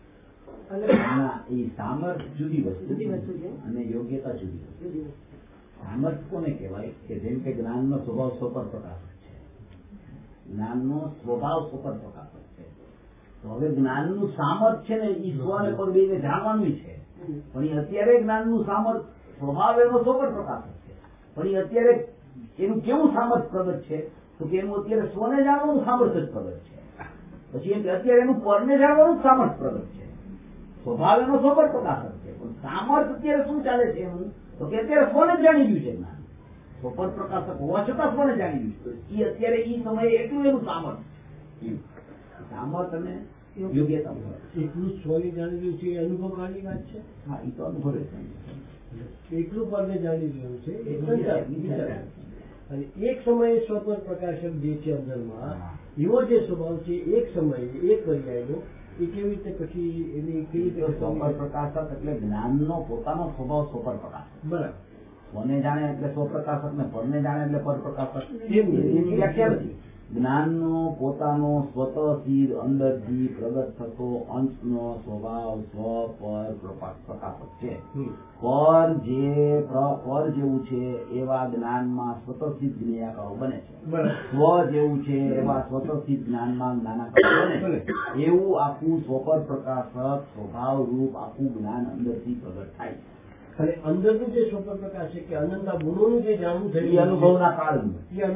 એ સામર્થ્ય જુદી વસ્તુ છે અને યોગ્યતા જુદી વસ્તુ. સામર્થ્ય કોને કહેવાય? કે જેમ કે જ્ઞાનનો સ્વભાવ સ્વપર પ્રકાશક છે, જ્ઞાનનો સ્વભાવ સ્વપર પ્રકાશક છે. તો હવે જ્ઞાનનું સામર્થ છે ને એ સ્વ અને પર બેને જાણવાનું છે, પણ એ અત્યારે જ્ઞાનનું સામર્થ સ્વભાવ એનો સોપર પ્રકાશક છે, પણ એ અત્યારે એનું કેવું સામર્થ પ્રગટ છે તો કે એનું અત્યારે સ્વને જાણવાનું સામર્થ્ય જ પ્રગટ છે, પછી એમ કે અત્યારે એનું પરને જાણવાનું જ સામર્થ્ય પ્રગટ છે, સ્વભાવ એનો સોપર પ્રકાશક છે, પણ સામર્થ્ય અત્યારે શું ચાલે છે એનું તો કે અત્યારે સ્વને જ જાણી ગયું છે જ્ઞાન, સોપર પ્રકાશક હોવા છતાં સ્વને જાણી ગયું છે, એ અત્યારે એ સમયે એટલું એનું સામર્થ્ય અને યોગ્યતા એટલું સ્વને જાણી રહ્યું છે એ અનુભવ કાળની વાત છે. હા, એ તો અનુભવે છે, એટલું પરને જાણી રહ્યું છે. અને એક સમયે સ્વપર પ્રકાશક જે છે અંદરમાં એવો જે સ્વભાવ છે એક સમયે એક પર્યાયનો એ કેવી રીતે પછી એની કેવી રીતે સોપર પ્રકાશક એટલે જ્ઞાનનો પોતાનો સ્વભાવ સોપર પ્રકાશક. બરાબર. સ્વને જાણે એટલે સ્વપ્રકાશક ને પરને જાણે એટલે પરપ્રકાશક એની વ્યાખ્યા નથી. જ્ઞાનનો પોતાનો સ્વતઃ સિદ્ધ અંદરથી પ્રગટ થતો અંશનો સ્વભાવ સ્વ પર પ્રકાશક છે. પર જેવું છે એવા જ્ઞાનમાં સ્વતઃ સિદ્ધ જ્ઞેયાકારો બને છે. સ્વ જેવું છે એવા સ્વતઃ સિદ્ધ જ્ઞાનમાં જ્ઞાનાકારો બને છે. એવું આખું સ્વપર પ્રકાશક સ્વભાવ રૂપ આખું જ્ઞાન અંદરથી પ્રગટ થાય છે. અને અંદરનું જે સ્વપર પ્રકાશ છે કે અનંતા ગુણોનું જે જાણવું થયું એ અનુભવના કારણે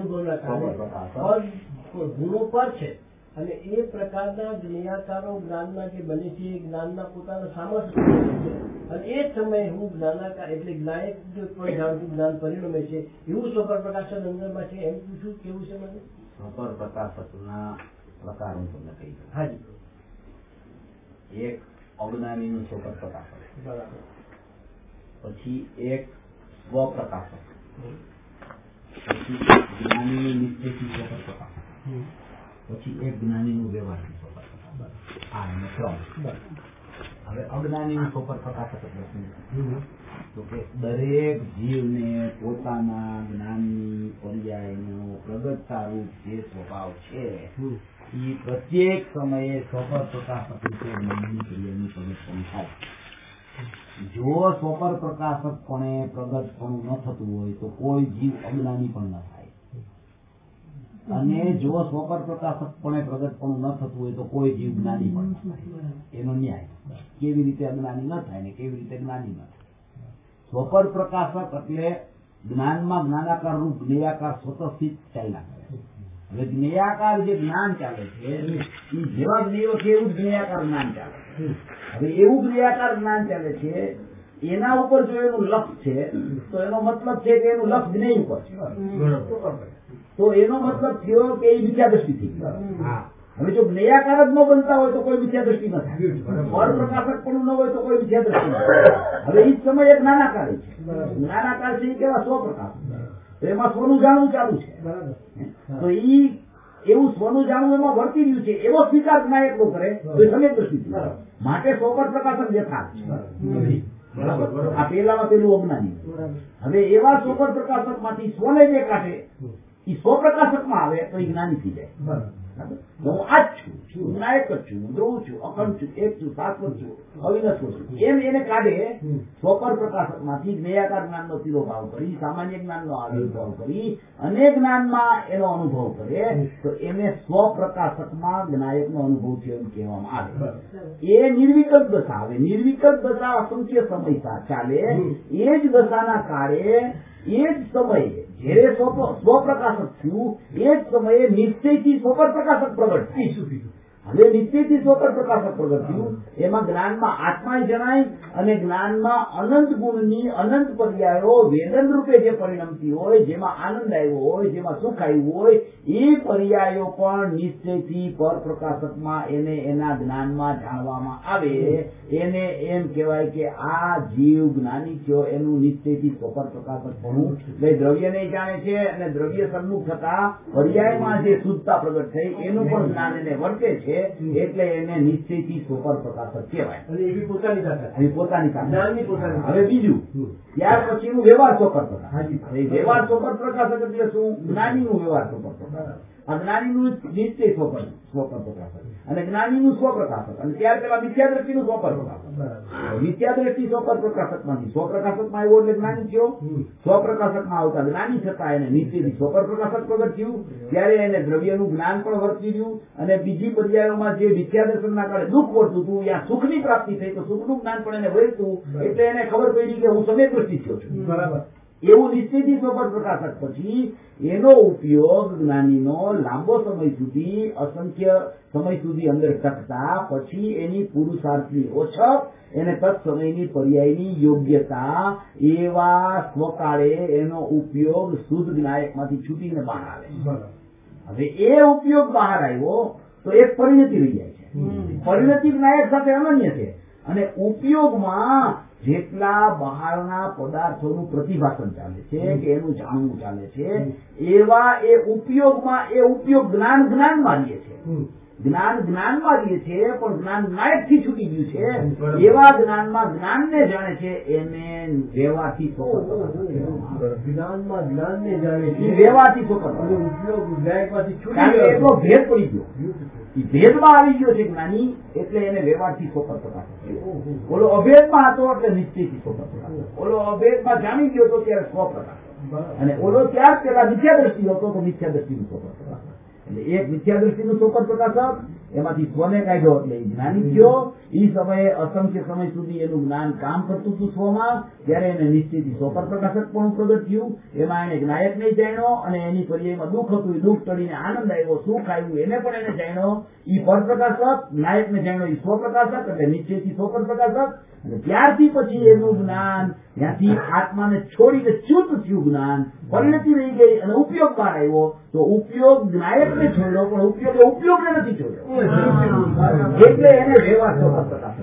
ગુણો પર છે અને એ પ્રકારના જ્ઞેયાકારો જ્ઞાનના જે બને છે એ જ્ઞાનના પોતાના સામર્થ્ય છે, અને એ જ સમયે હું જ્ઞાનાકાર એટલે જ્ઞાયક જે પણ જાણતું જ્ઞાન પરિણમે છે એવું સ્વપર પ્રકાશન અંદરમાં છે. એમ પૂછું કેવું છે મને? સ્વપર પ્રકાશકના પ્રકાર હું તમને કહી દઉં. હાજી. એક અજ્ઞાનીનું સ્વપર પ્રકાશક, બરાબર. પછી એક સ્વપ્રકાશક, પછી જ્ઞાનીનું નિશ્ચયથી સ્વપર પ્રકાશક, પછી એક જ્ઞાનીનું વ્યવહારથી સ્વપર પ્રકાશક. આ એનો ક્રમ. હવે અજ્ઞાનીનું સ્વપર પ્રકાશક એટલે શું? તો કે દરેક જીવને પોતાના જ્ઞાનની પર્યાયનો પ્રગટતા રૂપ જે સ્વભાવ છે એ પ્રત્યેક સમયે સ્વપર પ્રકાશક રીતે જ્ઞાનની ક્રિયાની પ્રગટપણું થાય. જો સ્વપર પ્રકાશકપણે પ્રગટપણું ન થતું હોય તો કોઈ જીવ અજ્ઞાની પણ ન થાય, અને જો સ્વપર પ્રકાશકપણે પ્રગટપણું ન થતું હોય તો કોઈ જીવ જ્ઞાની પણ ન થાય. એનો ન્યાય કેવી રીતે અજ્ઞાની ન થાય ને કેવી રીતે જ્ઞાની ન થાય. સ્વપર પ્રકાશક એટલે જ્ઞાનમાં જ્ઞાનાકાર રૂપ જ્ઞેયાકાર સ્વતઃ સિદ્ધ ચાલ્યા કરે. હવે જ્ઞેયાકાર જે જ્ઞાન ચાલે છે એ જેવા જ્ઞેયો છે એવું જ્ઞેયાકાર જ્ઞાન ચાલે છે. હવે એવું જ્ઞેયાકાર જ્ઞાન ચાલે છે એના ઉપર જો એનું લક્ષ છે તો એનો મતલબ છે કે એનું લક્ષ જ્ઞેય ઉપર છે, તો એનો મતલબ થયો કે એ મિથ્યા દ્રષ્ટિ થઈ ગઈ. હવે જો જ્ઞેયાકાર જ ન બનતા હોય તો કોઈ મિથ્યા દ્રષ્ટિ ન થાય, પર પ્રકાશક પણ ન હોય તો કોઈ મિથ્યા દ્રષ્ટિ ન થાય. હવે એ સમયે જ્ઞાનાકાર છે, જ્ઞાનાકાર છે એ કેવા સ્વપ્રકાશ, એમાં સ્વનું જાણવું ચાલુ છે. તો ઈ એવું સ્વનું જાણવું એમાં વર્તી રહ્યું છે એવો સ્વીકાર જ્ઞાયક નો કરે તો સમ્યક દ્રષ્ટિ માટે સ્વપર પ્રકાશક યથાર્થ છે. આ પેલામાં પેલું અજ્ઞાની. હવે એવા સ્વપર પ્રકાશક માંથી સ્વને જે કાઢે એ સ્વપ્રકાશક માં આવે તો એ જ્ઞાની થઈ જાય. હું આ જ છું, જ્ઞાયક જ છું, ધ્રુવ છું, અખંડ છું, એક છું, શાશ્વત છું, અવિનશ્વર છું, એમ એને કાઢે સ્વપર પ્રકાશક માંથી જ્ઞેયાકાર જ્ઞાન નો તિરોભાવ કરી સામાન્ય જ્ઞાન નો આવિર્ભાવ કરી અને જ્ઞાનમાં એનો અનુભવ કરે તો એને સ્વપ્રકાશક માં જ્ઞાયક નો અનુભવ છે એમ કહેવામાં આવે. એ નિર્વિકલ્પ દશા આવે. નિર્વિકલ્પ દશા અસંખ્ય સમય ચાલે. એ જ દશાના કાળે એ જ સમયે જયારે સ્વપ્રકાશક થયું એ જ સમયે નિશ્ચયથી સ્વપર પ્રકાશક પ્રગટ થયું. હવે નિશ્ચયથી સ્વપર પ્રકાશક પ્રગટ થયું એમાં જ્ઞાનમાં આત્મા જણાય અને જ્ઞાનમાં અનંત ગુણની અનંત પર્યાયો વેદન રૂપે જે પરિણમતી હોય, જેમાં આનંદ આવ્યો હોય, જેમાં સુખ આવ્યું હોય, એ પર્યાયો પણ નિશ્ચયથી પર પ્રકાશકમાં એને એના જ્ઞાનમાં જાણવામાં આવે. એને એમ કહેવાય કે આ જીવ જ્ઞાની થયો એનું નિશ્ચયથી સ્વપર પ્રકાશક ભણવું. એટલે દ્રવ્યને જાણે છે અને દ્રવ્ય સન્મુખ થતા પર્યાયમાં જે શુદ્ધતા પ્રગટ થઈ એનું પણ જ્ઞાન એને વર્તે છે, એટલે એને નિશ્ચયથી સ્વપર પ્રકાશક કહેવાય. પોતાની સાથે. હવે બીજું ત્યાર પછીનું વ્યવહાર સ્વપર પ્રકાશક. વ્યવહાર સ્વપર પ્રકાશક એટલે શું? જ્ઞાનીનું વ્યવહાર સ્વપર પ્રકાશક, અજ્ઞાનીનું નિશ્ચય સ્વપર પ્રકાશક. અને જ્ઞાનીનું સ્વપ્રકાશક, અને ત્યાર પેલા મિથ્યા દ્રષ્ટિનું સ્વપ્રકાશક. મિથ્યા દ્રષ્ટિ સ્વપ્રકાશકમાંથી સ્વપ્રકાશકમાં આવ્યો એટલે જ્ઞાની થયો, સ્વપ્રકાશકમાં આવતા જ્ઞાની થતા એને નીચેથી સ્વપ્રકાશક પ્રગટ થયું, ત્યારે એને દ્રવ્યનું જ્ઞાન પણ વર્તી રહ્યું, અને બીજી પર્યાયોમાં જે મિથ્યા દર્શનના કારણે દુઃખ વર્તું હતું, યા સુખની પ્રાપ્તિ થઈ તો સુખનું જ્ઞાન પણ એને વર્તું, એટલે એને ખબર પડી કે હું સમ્યક દ્રષ્ટિ થયો છું. બરાબર. એવું નિશ્ચિતથી સ્વપ્ન પ્રકાશક પછી એનો ઉપયોગ જ્ઞાનીનો લાંબો સમય સુધી, અસંખ્ય સમય સુધી અંદર ટકતા પછી એની પુરુષાર્થની ઓછપ, એને તત્સમયની પર્યાયની યોગ્યતા, એવા સ્વકાળે એનો ઉપયોગ શુદ્ધ જ્ઞાયકમાંથી છૂટીને બહાર આવે. હવે એ ઉપયોગ બહાર આવ્યો તો એક પરિણતિ રહી જાય છે. પરિણતિ જ્ઞાયક સાથે અનન્ય છે, અને ઉપયોગમાં જેટલા બહારના પદાર્થોનું પ્રતિભાસન ચાલે છે કે એનું જાણવું ચાલે છે, એવા એ ઉપયોગમાં એ ઉપયોગ જ્ઞાનમાં રહીએ છે. જ્ઞાનમાં રહીએ છે, પણ જ્ઞાન નાયક થી છૂટી ગયું છે. એવા જ્ઞાનમાં જ્ઞાનને જાણે છે, એને વ્યવહારથી જ્ઞાનમાં જ્ઞાનને જાણે છે, વ્યવહારથી ઉપયોગ નાયકમાંથી છૂટી ગયો, એટલો ભેદ પડી ગયો. ભેદમાં આવી ગયો છે જ્ઞાની, એટલે એને વ્યવહારથી સ્વપ્ન પ્રકાશક. ઓલો અભેદમાં હતો એટલે નિશ્ચયથી સ્વપ્ન પ્રકાશક. ઓલો અભેદમાં જાણી ગયો હતો ત્યારે સ્વપ્રકાશક, અને ઓલો ત્યાર પેલા મિથ્યા દ્રષ્ટિ હતો તો મિથ્યા દ્રષ્ટિનું સ્વપ્ન પ્રકાશક. એટલે એક મિથ્યા દ્રષ્ટિનું સ્વપ્ન પ્રકાશક, એમાંથી સ્વને કાઢ્યો એટલે જ્ઞાની થયો. એ સમયે અસંખ્ય સમય સુધી એનું જ્ઞાન કામ કરતું હતું સ્વમાં, ત્યારે એને નિશ્ચિતથી સ્વપ્ન પ્રકાશક પણ પ્રગટ થયું. એમાં એને જ્ઞાયક નહીં જાણ્યો, અને એની પર્યાયમાં દુઃખ હતું, એ દુઃખ ટળીને આનંદ આવ્યો, સુખ આવ્યું, એને પણ એને જાણ્યો. એ પર પ્રકાશક, નાયકને જાણ્યો એ સ્વપ્રકાશક, એટલે નિશ્ચયથી સ્વપ્ન પ્રકાશક. અને ત્યારથી પછી એનું જ્ઞાન ત્યાંથી આત્માને છોડીને ચ્યુત થયું જ્ઞાન, પરિણતિ રહી ગઈ, અને ઉપયોગ બહાર આવ્યો. તો ઉપયોગ જ્ઞાયકને છોડ્યો, પણ ઉપયોગને નથી છોડ્યો, એટલે એને વ્યવહાર સ્વપ્ન પ્રકાશક.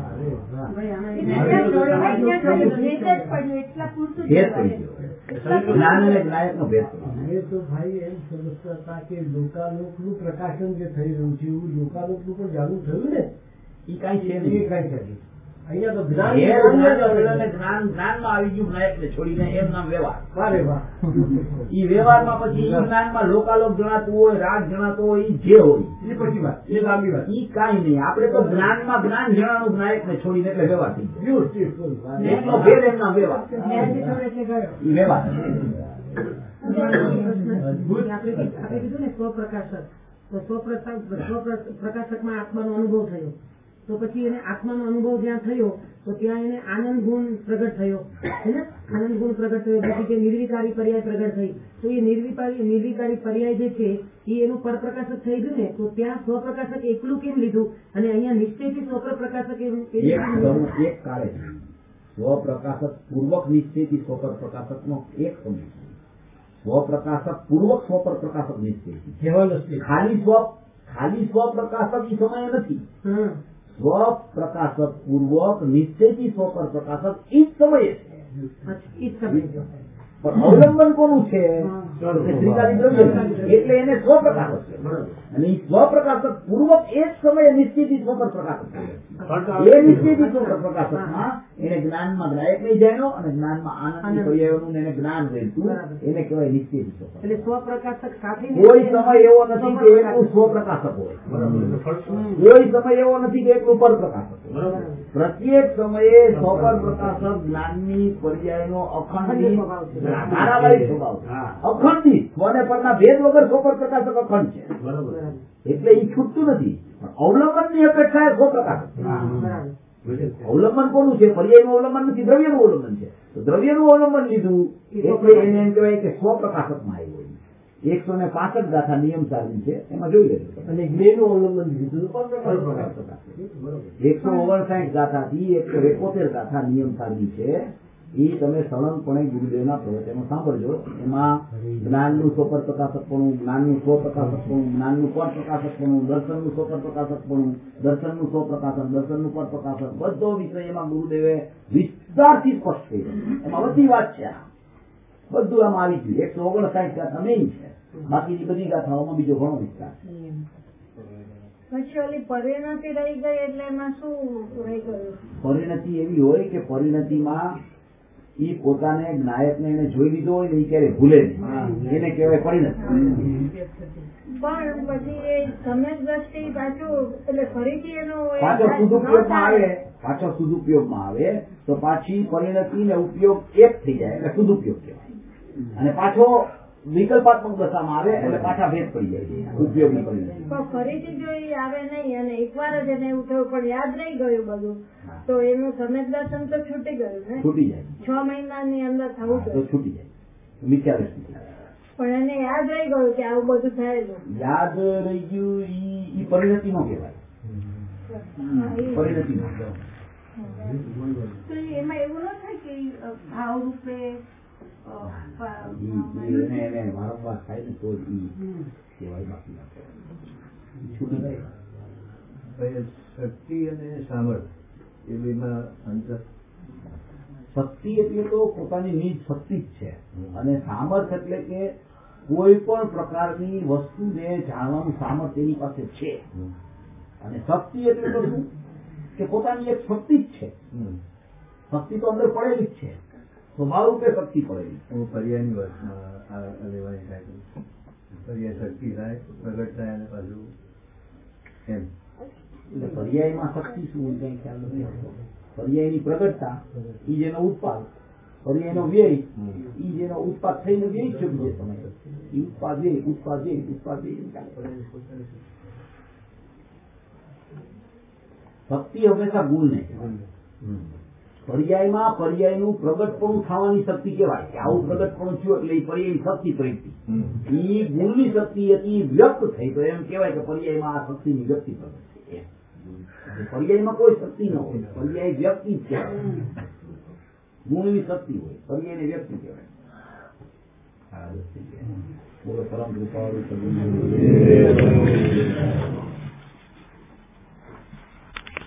જ્ઞાન અને જ્ઞાયકનો ભેદ. એ તો ભાઈ એમ સમજતા હતા કે લોકાલોકનું પ્રકાશન જે થઈ રહ્યું છે એવું લોકાલોકનું પણ જાગૃત થયું ને, એ કઈ છે નહીં, કઈ છે અહીંયા તો જ્ઞાન જ્ઞાનમાં આવી ગયું જ્ઞાયકને છોડીને, એમ નામ વ્યવહાર. વારે વાહ. એ વ્યવહારમાં પછી જ્ઞાનમાં લોકાલોક જણાતું હોય, રાગ જણાતો હોય, જે હોય એ પછી વાત, એ લાંબી વાત. એ કઈ નહીં. આપણે તો જ્ઞાનમાં જ્ઞાન જણાનું જ્ઞાયકને છોડીને એટલે વ્યવહાર થઈ ગયો. એમનો ભેદ એમના વ્યવહાર. એ વ્યવહાર આપણે કીધું ને સ્વપ્રકાશક, તો સ્વપ્રકાશકમાં આત્માનો અનુભવ થયો, તો પછી એને આત્માનો અનુભવ જ્યાં થયો તો ત્યાં એને આનંદ ગુણ પ્રગટ થયો છે ને, આનંદ ગુણ પ્રગટ થયો. પછી કે નિર્વિકારી પર્યાય પ્રગટ થઈ, તો એ નિર્વિકારી પર્યાય જે છે એ એનું પરપ્રકાશક થઈ ગયું ને, તો ત્યાં સ્વપ્રકાશક એકલું કેમ લીધું, અને અહીંયા નિશ્ચયથી સ્વપ્રકાશક એક કાળે સ્વપ્રકાશક પૂર્વક નિશ્ચયથી સ્વપર પ્રકાશકનો એક સમય, સ્વપ્રકાશક પૂર્વક સ્વપર પ્રકાશક નિશ્ચય. ખાલી સ્વપ્રકાશક એ સમય નથી, સ્વપ્રકાશક પૂર્વક નિશ્ચયથી સ્વપર પ્રકાશક એ જ સમયે છે. પણ અવલંબન કોનું છે? શ્રીકારી દ્રવ્ય, એટલે એને સ્વપ્રકાશક છે. અને એ સ્વપ્રકાશક પૂર્વક એ જ સમયે નિશ્ચિતથી સ્વપર પ્રકાશક છે. એ નિશ્ચિતથી સ્વપર પ્રકાશકમાં એને જ્ઞાનમાં જ્ઞાયક નહીં જાણ્યો, અને જ્ઞાનમાં આનંદ પર્યાયોનું એને જ્ઞાન રહેતું, એને કહેવાય નિશ્ચિતથી સ્વપર. એટલે સ્વપ્રકાશક સાથે કોઈ સમય એવો નથી કે એકલું સ્વપ્રકાશક હોય, કોઈ સમય એવો નથી કે એકલું પરપ્રકાશક હોય. પ્રત્યેક સમયે સ્વપર પ્રકાશક જ્ઞાનની પર્યાયનો અખંડિત ધારાવાહિક સ્વભાવ છે. અખંડિત સ્વને પરના ભેદ વગર સ્વપર પ્રકાશક અખંડ છે, એટલે એ છૂટતું નથી. અવલંબનની અપેક્ષા એ સ્વપ્રકાશક છે. અવલંબન કોનું છે? પર્યાયનું અવલંબન નથી, દ્રવ્યનું અવલંબન છે. તો દ્રવ્યનું અવલંબન લીધું એટલે એને એમ કહેવાય કે સ્વપ્રકાશકમાં આવ્યું. 165 ગાથા નિયમ સારની છે, એમાં જોઈ લેજો. અને જ્ઞેયનું અવલંબન લીધું 159 ગાથાથી 171 ગાથા નિયમ સારની છે. એ તમે સળંગપણે ગુરુદેવના પ્રવચનો સાંભળજો. એમાં જ્ઞાનનું સ્વપર પ્રકાશકપણું, જ્ઞાનનું સ્વપ્રકાશકપણું, જ્ઞાનનું પર પ્રકાશકપણું, દર્શનનું સ્વપર પ્રકાશકપણું, દર્શનનું સ્વપ્રકાશક, દર્શનનું પર પ્રકાશક, બધો વિષય એમાં ગુરુદેવે વિસ્તારથી સ્પષ્ટ કર્યો. એમાં બધી વાત છે, બધું આમાં આવી ગયું. 159 ગાથા મેઇન છે, બાકીની બધી ગાથાઓમાં બીજો ઘણો વિસ્તાર છે. પછી ઓલી પરિણતિ રહી ગઈ એટલે એમાં શું રહી ગયું? પરિણતિ એવી હોય કે પરિણતિમાં એ પોતાને જ્ઞાયકને એને જોઈ લીધો હોય ને એ ક્યારે ભૂલે નહીં, એને કહેવાય પરિણત. પણ પછી એ સમ્યક દ્રષ્ટિ પાછું એટલે ફરીથી એનો પાછો સદુપયોગમાં આવે તો પાછી પરિણતિ ને ઉપયોગ એક થઈ જાય એટલે સદુપયોગ કહેવાય. અને પાછો વિકલ્પાત્મક દશામાં આવે એટલે પાછા ભેદ પડી જાય ઉપયોગની પરિણતિ. પણ ફરીથી જો એ આવે નહીં અને એકવાર જ એને એવું થયું પણ યાદ રહી ગયું બધું તો એનું સમ્યક દર્શન તો છૂટી ગયું ને, છૂટી જાય 6 મહિનાની અંદર થવું તો જોઈએ. છૂટી જાય મિથ્યા દ્રષ્ટિ. પણ એને યાદ રહી ગયું કે આવું બધું થયેલું, યાદ રહી ગયું ઈ પરિણતિ નો કહેવાય, પરિણતિ નો. તો એમાં એવું ન થાય કે ભાવ રૂપે એને વારંવાર થાય ને તો જ ઈ કહેવાય, બાકી ના કહેવાય. છૂટી જાય. શક્તિ અને સામર્થ્ય એ બેમાં અંતર. શક્તિ એટલે તો પોતાની નિજ શક્તિ જ છે, અને સામર્થ્ય એટલે કે કોઈ પણ પ્રકારની વસ્તુને જાણવાનું સામર્થ્ય એની પાસે છે. અને શક્તિ એટલે તો શું કે પોતાની એક શક્તિ જ છે, શક્તિ તો અંદર પડેલી જ છે, સ્વભાવ રૂપે શક્તિ પડેલી. હું પર્યાયની વાતમાં લેવાની થાય, પર્યાય શક્તિ થાય પ્રગટ થાય અને પાછું એમ. એટલે પર્યાયમાં શક્તિ શું કઈ ખ્યાલ નથી આવતો. પર્યાયની પ્રગટતા ઈ જેનો ઉત્પાદ, પર્યાયનો વ્યય ઈ જેનો ઉત્પાદ થઈને વ્યય છે બીજે સમય ઈ ઉત્પાદ વ્યય શક્તિ હંમેશા ગુણ નહીં. પર્યાયમાં પર્યાયનું પ્રગટપણું થવાની શક્તિ કહેવાય કે આવું પ્રગટપણું થયું એટલે એ પર્યાયની શક્તિ પ્રગટી. ઈ ગુણની શક્તિ હતી વ્યક્ત થઈ તો એમ કહેવાય કે પર્યાયમાં આ શક્તિની વ્યક્તિ પ્રગટ છે. પર્યાયમાં કોઈ શક્તિ ન હોય, પર્યાય વ્યક્તિ જ કહેવાય. ગુણની શક્તિ હોય, પર્યાયની વ્યક્તિ કહેવાય. બોલો પરમ કૃપાળુ